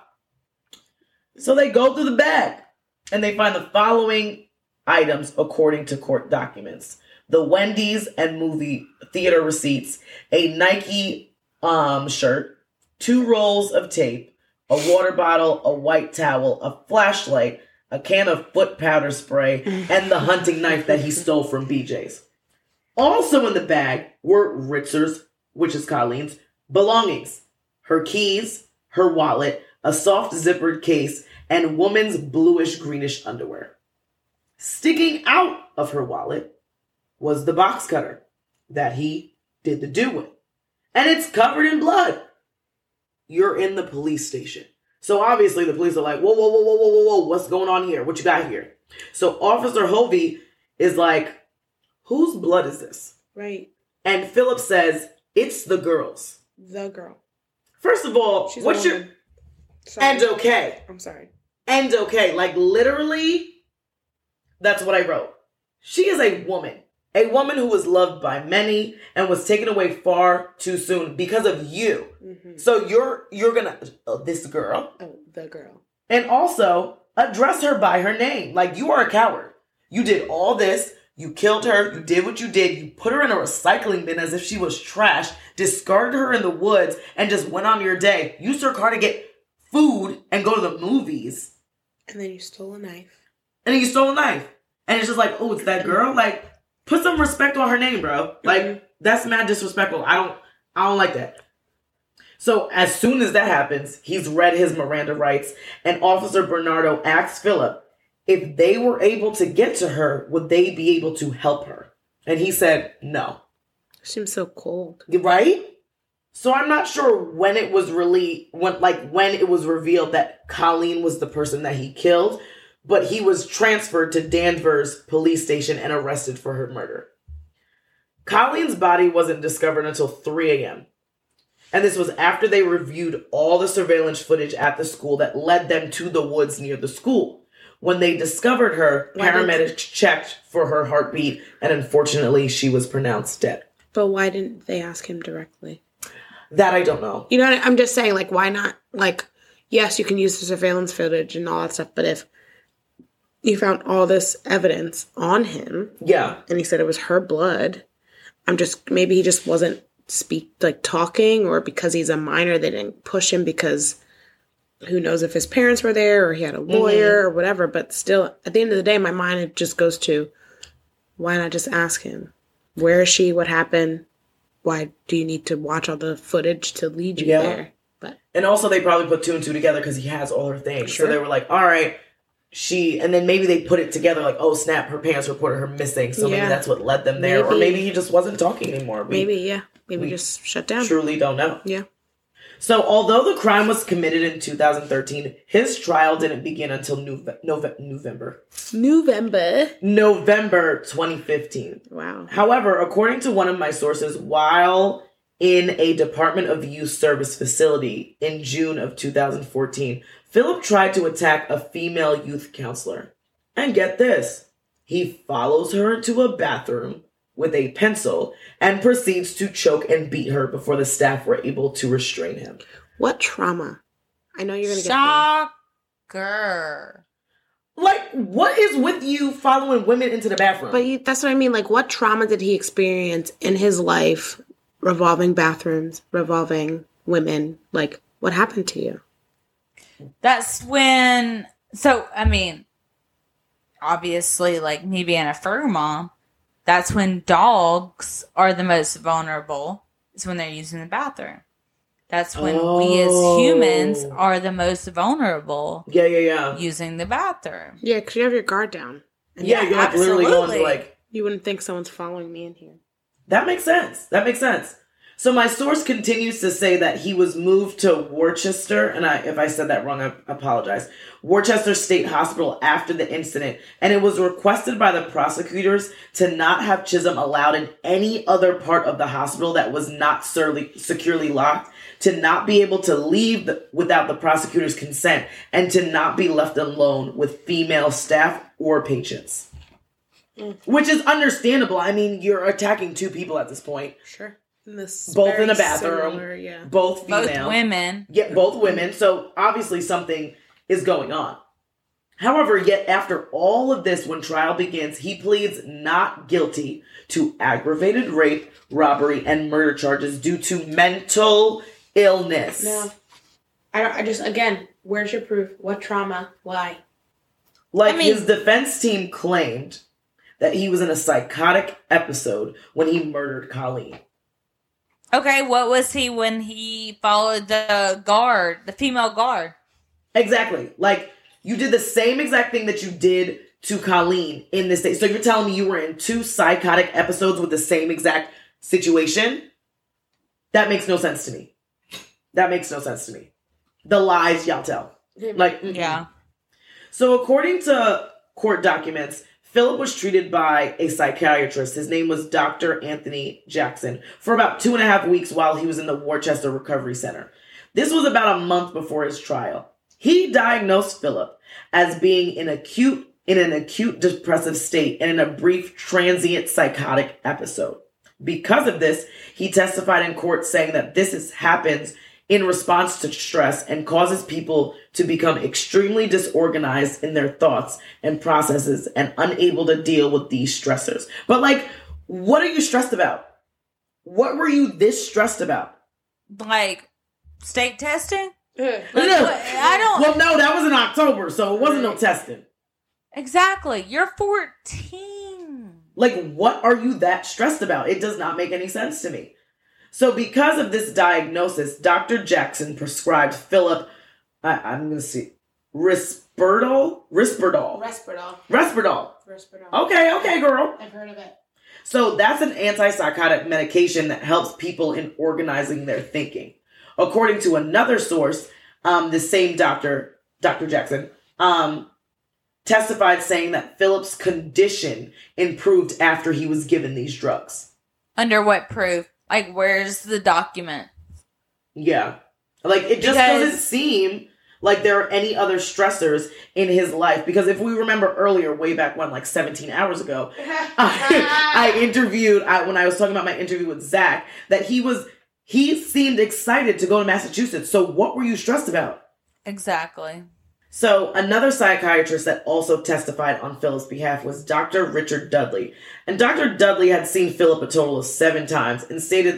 So they go through the bag. And they find the following items according to court documents. The Wendy's and movie theater receipts, a Nike shirt, 2 rolls of tape, a water bottle, a white towel, a flashlight, a can of foot powder spray, and the hunting knife that he stole from BJ's. Also in the bag were Ritzer's, which is Colleen's, belongings. Her keys, her wallet, a soft zippered case, and woman's bluish-greenish underwear. Sticking out of her wallet was the box cutter that he did the do with. And it's covered in blood. You're in the police station. So obviously the police are like, whoa, what's going on here? What you got here? So Officer Hovey is like, whose blood is this? Right. And Philip says, it's the girl's. The girl. First of all, She's what's your... Sorry. And okay. I'm sorry. And okay. Like, literally, that's what I wrote. She is a woman. A woman who was loved by many and was taken away far too soon because of you. Mm-hmm. So you're gonna... this girl. Oh, the girl. And also, address her by her name. Like, you are a coward. You did all this. You killed her. You did what you did. You put her in a recycling bin as if she was trash. Discarded her in the woods and just went on your day. Used her car to get food and go to the movies. And then you stole a knife. And then you stole a knife. And it's just like, oh, it's that girl? Like, put some respect on her name, bro. Like, that's mad disrespectful. I don't like that. So as soon as that happens, he's read his Miranda rights, and Officer Bernardo asks Philip if they were able to get to her, would they be able to help her? And he said no. Seems so cold. Right? So I'm not sure when it was when it was revealed that Colleen was the person that he killed, but he was transferred to Danvers police station and arrested for her murder. Colleen's body wasn't discovered until 3 a.m. And this was after they reviewed all the surveillance footage at the school that led them to the woods near the school. When they discovered her, paramedics checked for her heartbeat, and unfortunately, she was pronounced dead. But why didn't they ask him directly? That I don't know. You know what I'm just saying, like, why not? Like, yes, you can use the surveillance footage and all that stuff, but if you found all this evidence on him, yeah, and he said it was her blood, maybe he just wasn't talking, or because he's a minor, they didn't push him because who knows if his parents were there or he had a lawyer or whatever. But still, at the end of the day, my mind just goes to, why not just ask him? Where is she? What happened? Why do you need to watch all the footage to lead you there? But and also they probably put 2 and 2 together because he has all her things. Sure. So they were like, all right, and then maybe they put it together like, oh snap, her parents reported her missing. So maybe that's what led them there. Or maybe he just wasn't talking anymore. Maybe just shut down. Truly don't know. Yeah. So although the crime was committed in 2013, his trial didn't begin until November 2015. Wow. However, according to one of my sources, while in a Department of Youth Service facility in June of 2014, Philip tried to attack a female youth counselor. And get this, he follows her into a bathroom with a pencil and proceeds to choke and beat her before the staff were able to restrain him. What trauma? I know you're going to get Shocker. Like, what is with you following women into the bathroom? But that's what I mean. Like, what trauma did he experience in his life revolving bathrooms, revolving women? Like, what happened to you? That's when... So, I mean, obviously, like, me being a fur mom, that's when dogs are the most vulnerable. It's when they're using the bathroom. That's when we as humans are the most vulnerable. Yeah. Using the bathroom. Yeah, because you have your guard down. And you're like literally going to like... You wouldn't think someone's following me in here. That makes sense. So my source continues to say that he was moved to Worcester, and if I said that wrong, I apologize. Worcester State Hospital after the incident, and it was requested by the prosecutors to not have Chisholm allowed in any other part of the hospital that was not securely locked, to not be able to leave without the prosecutor's consent, and to not be left alone with female staff or patients. Which is understandable. I mean, you're attacking 2 people at this point. Sure. Both in a bathroom. Both female. Both women. Yeah, both women. So obviously something is going on. However, yet after all of this, when trial begins, he pleads not guilty to aggravated rape, robbery, and murder charges due to mental illness. No. I just, again, where's your proof? What trauma? Why? His defense team claimed that he was in a psychotic episode when he murdered Colleen. Okay, what was he when he followed the female guard? Exactly. Like, you did the same exact thing that you did to Colleen in this day. So you're telling me you were in 2 psychotic episodes with the same exact situation? That makes no sense to me. The lies y'all tell. Like, yeah. So according to court documents, Philip was treated by a psychiatrist. His name was Dr. Anthony Jackson for about 2.5 weeks while he was in the Worcester Recovery Center. This was about a month before his trial. He diagnosed Philip as being in an acute depressive state and in a brief transient psychotic episode. Because of this, he testified in court saying that happens in response to stress and causes people to become extremely disorganized in their thoughts and processes and unable to deal with these stressors. But like, what are you stressed about? What were you this stressed about? Like, state testing? Like, I don't... Well, no, that was in October, so it wasn't no testing. Exactly. You're 14. Like, what are you that stressed about? It does not make any sense to me. So because of this diagnosis, Dr. Jackson prescribed Philip, I'm going to see, Risperdal. Okay, girl. I've heard of it. So that's an antipsychotic medication that helps people in organizing their thinking. According to another source, the same Dr. Jackson, testified saying that Philip's condition improved after he was given these drugs. Under what proof? Like, where's the document? Yeah. Like, it just doesn't seem like there are any other stressors in his life. Because if we remember earlier, way back when, like 17 hours ago, I interviewed, when I was talking about my interview with Zach, that he seemed excited to go to Massachusetts. So what were you stressed about? Exactly. So another psychiatrist that also testified on Philip's behalf was Dr. Richard Dudley. And Dr. Dudley had seen Philip a total of 7 times and stated that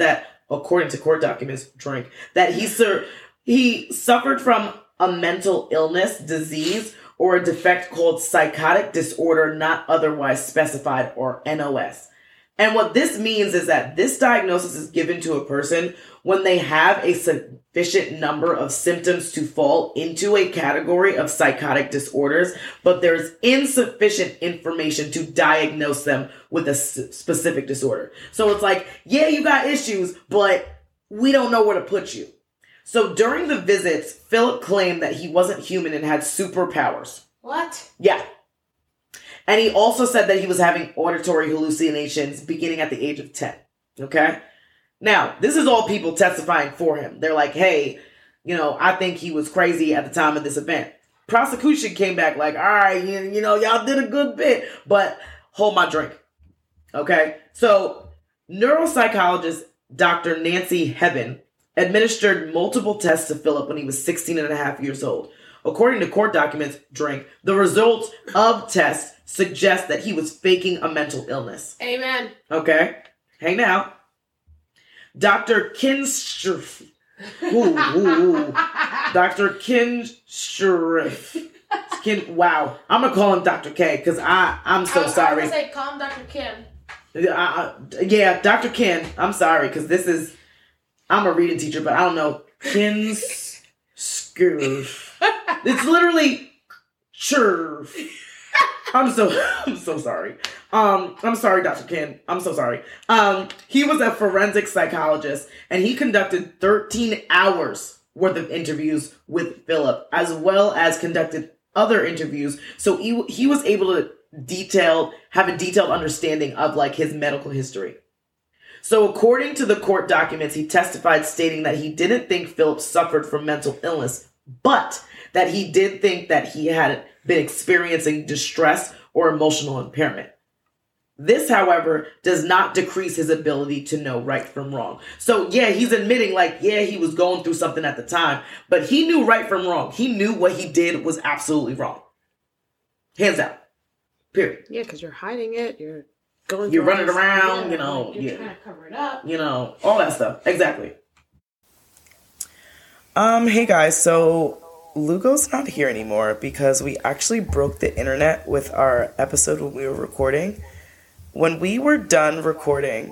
according to court documents, that he suffered from a mental illness, disease, or a defect called psychotic disorder not otherwise specified, or NOS. And what this means is that this diagnosis is given to a person when they have a sufficient number of symptoms to fall into a category of psychotic disorders, but there's insufficient information to diagnose them with a specific disorder. So it's like, yeah, you got issues, but we don't know where to put you. So during the visits, Philip claimed that he wasn't human and had superpowers. What? Yeah. And he also said that he was having auditory hallucinations beginning at the age of 10. Okay? Now, this is all people testifying for him. They're like, hey, I think he was crazy at the time of this event. Prosecution came back like, all right, y'all did a good bit, but hold my drink. Okay? So, neuropsychologist Dr. Nancy Hebben administered multiple tests to Philip when he was 16 and a half years old. According to court documents, the results of tests suggest that he was faking a mental illness. Amen. Okay? Hang now. Dr. Kinshriff. Dr. Kinshriff. Wow. I'm going to call him Dr. K because I'm so sorry. I was going to say, call him Dr. Ken. Yeah, Dr. Ken. I'm sorry because I'm a reading teacher, but I don't know. Kinshriff. It's literally churf. I'm so sorry. I'm sorry, Dr. Ken. I'm so sorry. He was a forensic psychologist, and he conducted 13 hours worth of interviews with Philip, as well as conducted other interviews. So he was able to have a detailed understanding of like his medical history. So according to the court documents, he testified stating that he didn't think Philip suffered from mental illness, but that he did think that he had been experiencing distress or emotional impairment. This, however, does not decrease his ability to know right from wrong. So yeah, he's admitting like, yeah, he was going through something at the time, but he knew right from wrong. He knew what he did was absolutely wrong. Hands down. Period. Yeah, because you're hiding it. You're running around, you're trying to cover it up. All that stuff. Exactly. Hey guys, so Lugo's not here anymore because we actually broke the internet with our episode when we were recording. When we were done recording,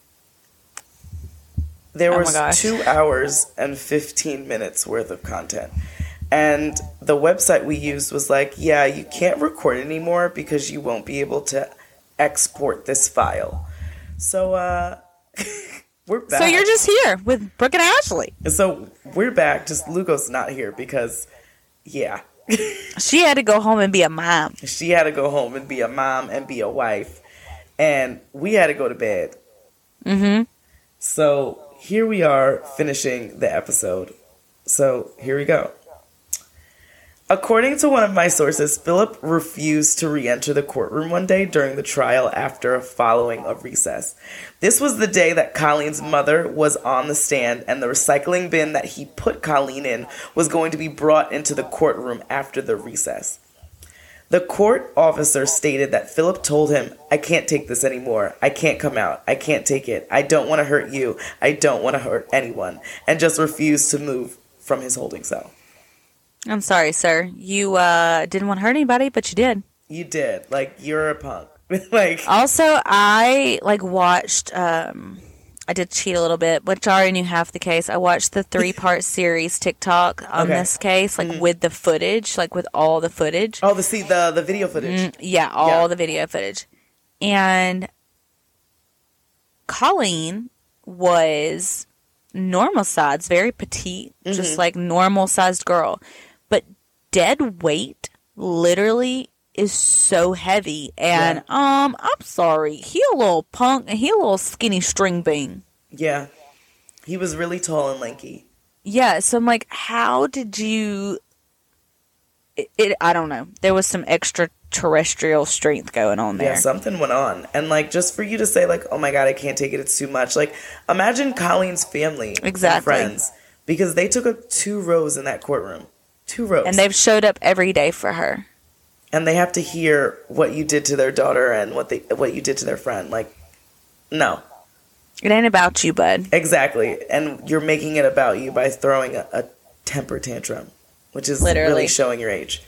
there was 2 hours and 15 minutes worth of content. And the website we used was like, yeah, you can't record anymore because you won't be able to export this file. So, we're back. So you're just here with Brooke and Ashley. So we're back, just Lugo's not here because, yeah. She had to go home and be a mom. She had to go home and be a mom and be a wife. And we had to go to bed. Mm-hmm. So here we are finishing the episode. So here we go. According to one of my sources, Philip refused to re-enter the courtroom one day during the trial after following a recess. This was the day that Colleen's mother was on the stand, and the recycling bin that he put Colleen in was going to be brought into the courtroom after the recess. The court officer stated that Philip told him, I can't take this anymore. I can't come out. I can't take it. I don't want to hurt you. I don't want to hurt anyone. And just refused to move from his holding cell. I'm sorry, sir. You didn't want to hurt anybody, but you did. You did. Like, you're a punk. Also, I watched. I did cheat a little bit, which I already knew half the case. I watched the 3-part series TikTok on this case, with the footage, with all the footage. Oh, the video footage. All the video footage, and Colleen was normal size, very petite, just like normal sized girl. But dead weight literally is so heavy. And I'm sorry, he a little punk and he a little skinny string bean. Yeah. He was really tall and lanky. Yeah, so I'm like, how did you I don't know. There was some extraterrestrial strength going on there. Yeah, something went on. And just for you to say oh my God, I can't take it, it's too much. Imagine Colleen's family and friends. Because they took up 2 rows in that courtroom. 2 rows. And they've showed up every day for her. And they have to hear what you did to their daughter and what you did to their friend. No. It ain't about you, bud. Exactly. And you're making it about you by throwing a temper tantrum, which is Literally really showing your age.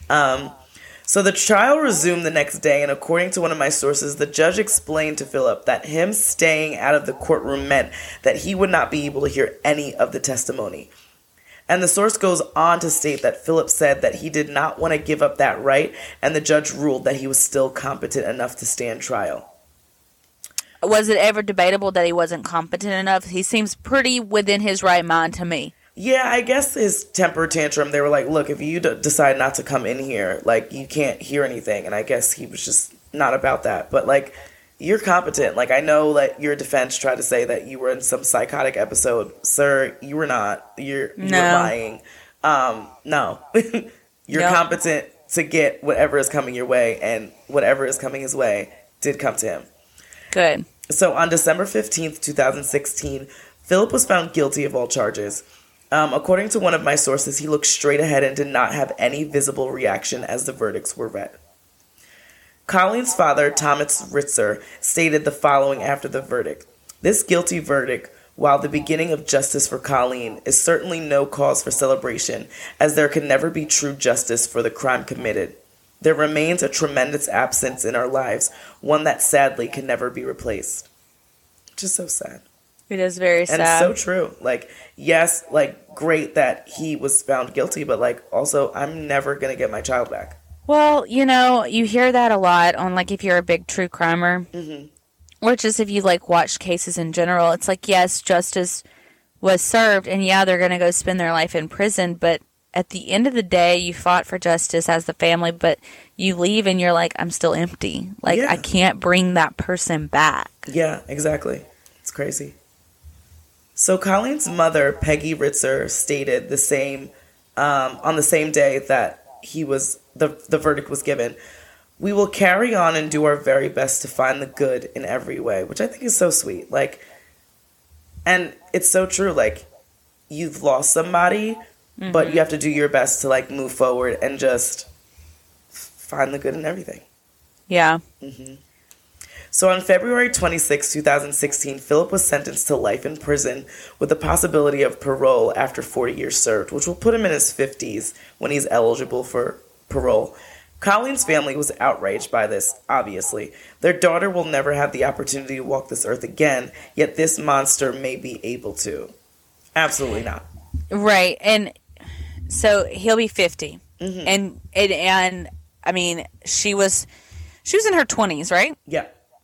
So the trial resumed the next day, and according to one of my sources, the judge explained to Philip that him staying out of the courtroom meant that he would not be able to hear any of the testimony. And the source goes on to state that Philip said that he did not want to give up that right, and the judge ruled that he was still competent enough to stand trial. Was it ever debatable that he wasn't competent enough? He seems pretty within his right mind to me. Yeah, I guess his temper tantrum, they were like, look, if you decide not to come in here, like, you can't hear anything. And I guess he was just not about that. But, like, you're competent. Like, I know that your defense tried to say that you were in some psychotic episode. Sir, you were not. You're lying. No. You're competent to get whatever is coming your way, and whatever is coming his way did come to him. Good. So on December 15th, 2016, Philip was found guilty of all charges. According to one of my sources, he looked straight ahead and did not have any visible reaction as the verdicts were read. Colleen's father, Thomas Ritzer, stated the following after the verdict. This guilty verdict, while the beginning of justice for Colleen, is certainly no cause for celebration, as there can never be true justice for the crime committed. There remains a tremendous absence in our lives, one that sadly can never be replaced. Which is so sad. It is very sad. And so true. Like, yes, like, great that he was found guilty, but, like, also, I'm never going to get my child back. Well, you know, you hear that a lot on, like, if you're a big true crimer. Mm-hmm. Or just if you, like, watch cases in general. It's like, yes, justice was served, and yeah, they're going to go spend their life in prison, but at the end of the day, you fought for justice as the family, but you leave and you're like, I'm still empty. Like, I can't bring that person back. Yeah, exactly. It's crazy. So Colleen's mother, Peggy Ritzer, stated the same on the same day that the verdict was given. We will carry on and do our very best to find the good in every way, which I think is so sweet. Like, and it's so true. Like, you've lost somebody, but you have to do your best to, like, move forward and just find the good in everything. Yeah. Mm-hmm. So on February 26, 2016, Philip was sentenced to life in prison with the possibility of parole after 40 years served, which will put him in his 50s when he's eligible for parole. Colleen's family was outraged by this, obviously. Their daughter will never have the opportunity to walk this earth again, yet this monster may be able to. Absolutely not. Right, and so he'll be 50. Mm-hmm. And I mean, she was in her 20s, right? Yeah.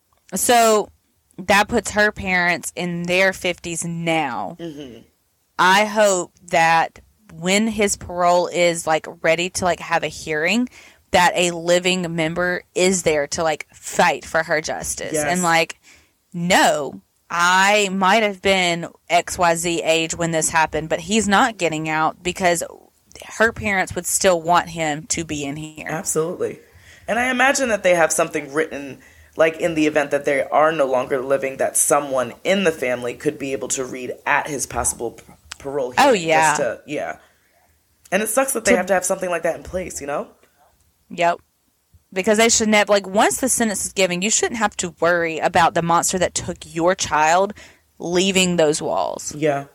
So that puts her parents in their 50s now. Mm-hmm. I hope that when his parole is, like, ready to, like, have a hearing, that a living member is there to, like, fight for her justice. Yes. And, like, no, I might have been XYZ age when this happened, but he's not getting out because her parents would still want him to be in here. Absolutely. And I imagine that they have something written, like, in the event that they are no longer living, that someone in the family could be able to read at his possible parole hearing. Oh, yeah. Yeah. And it sucks that they have to have something like that in place, you know? Yep. Because they should never, like, once the sentence is given, you shouldn't have to worry about the monster that took your child leaving those walls. Yeah.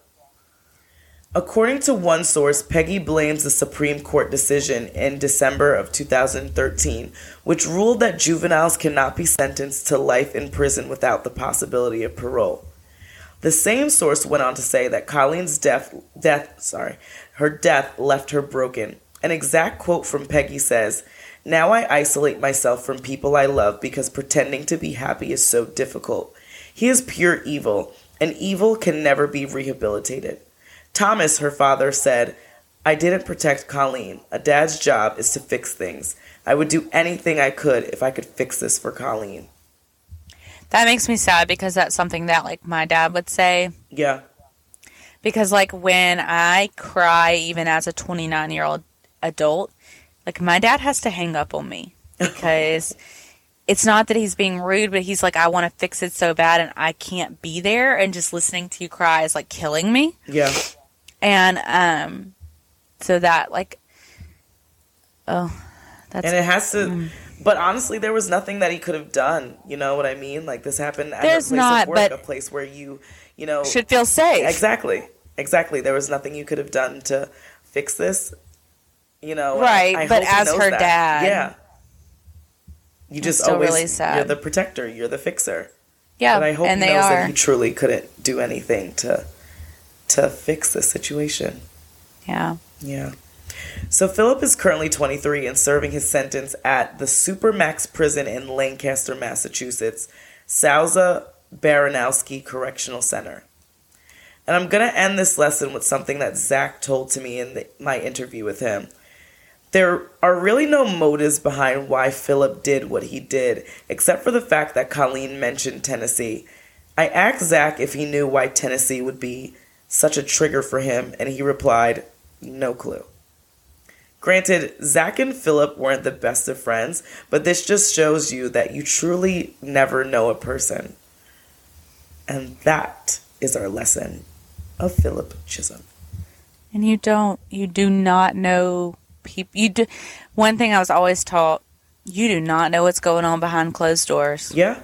According to one source, Peggy blames the Supreme Court decision in December of 2013, which ruled that juveniles cannot be sentenced to life in prison without the possibility of parole. The same source went on to say that Colleen's death left her broken. An exact quote from Peggy says, "Now I isolate myself from people I love because pretending to be happy is so difficult. He is pure evil, and evil can never be rehabilitated." Thomas, her father, said, "I didn't protect Colleen. A dad's job is to fix things. I would do anything I could if I could fix this for Colleen." That makes me sad because that's something that, like, my dad would say. Yeah. Because, like, when I cry, even as a 29-year-old adult, like, my dad has to hang up on me because it's not that he's being rude, but he's like, I want to fix it so bad and I can't be there, and just listening to you cry is, like, killing me. Yeah. And so that, like, oh, that's... And it has to... But honestly, there was nothing that he could have done. You know what I mean? Like, this happened at There's a place not, of work, but a place where you know... should feel safe. Exactly. There was nothing you could have done to fix this. You know, right? I But hope he as knows her that. dad, yeah, you just still always really sad. You're the protector. You're the fixer. yeah, But I hope and he they knows are. that he truly couldn't do anything to fix the situation. Yeah. Yeah. So Philip is currently 23 and serving his sentence at the Supermax prison in Lancaster, Massachusetts, Sousa Baranowski Correctional Center. And I'm going to end this lesson with something that Zach told to me in my interview with him. There are really no motives behind why Philip did what he did, except for the fact that Colleen mentioned Tennessee. I asked Zach if he knew why Tennessee would be such a trigger for him, and he replied, no clue. Granted, Zach and Philip weren't the best of friends, but this just shows you that you truly never know a person. And that is our lesson of Philip Chisholm. And you do not know people. One thing I was always taught, you do not know what's going on behind closed doors. Yeah.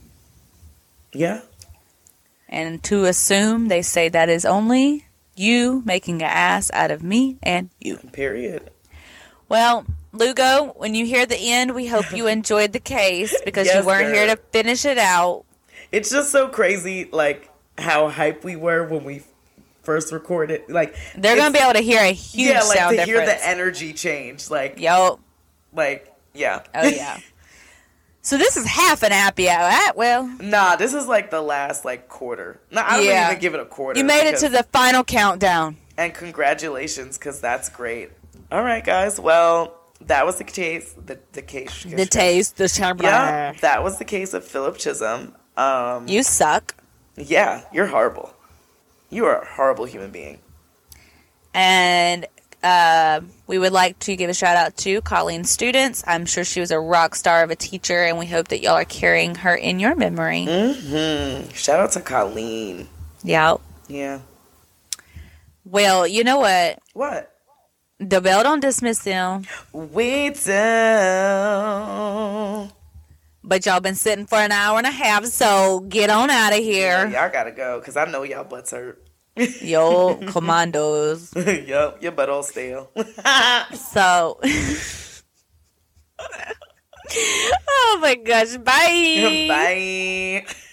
And to assume, they say that is only you making an ass out of me and you. Period. Well, Lugo, when you hear the end, we hope you enjoyed the case because Yes, you weren't girl. here to finish it out. It's just so crazy, like, how hyped we were when we first recorded. Like, They're going to be able to hear a huge sound to difference. hear the energy change. Like, Yo. Yeah. Oh, yeah. So this is half an happy hour. Well, Nah, this is like the last, like, quarter. No, I don't even give it a quarter. You made it to the final countdown. And congratulations, because that's great. All right, guys. Well, that was the case. The case. The taste, the chamber. Yeah, that was the case of Philip Chisholm. You suck. Yeah, you're horrible. You are a horrible human being. And we would like to give a shout out to Colleen's students. I'm sure she was a rock star of a teacher, and we hope that y'all are carrying her in your memory. Mm-hmm. Shout out to Colleen. Yeah. Yeah. Well, you know what? What? The bell don't dismiss them. We don't. But y'all been sitting for an hour and a half, so get on out of here. Yeah, y'all gotta go, because I know y'all butts hurt. Yo, commandos. Yup, your butt all stale. So, oh my gosh, bye. Bye.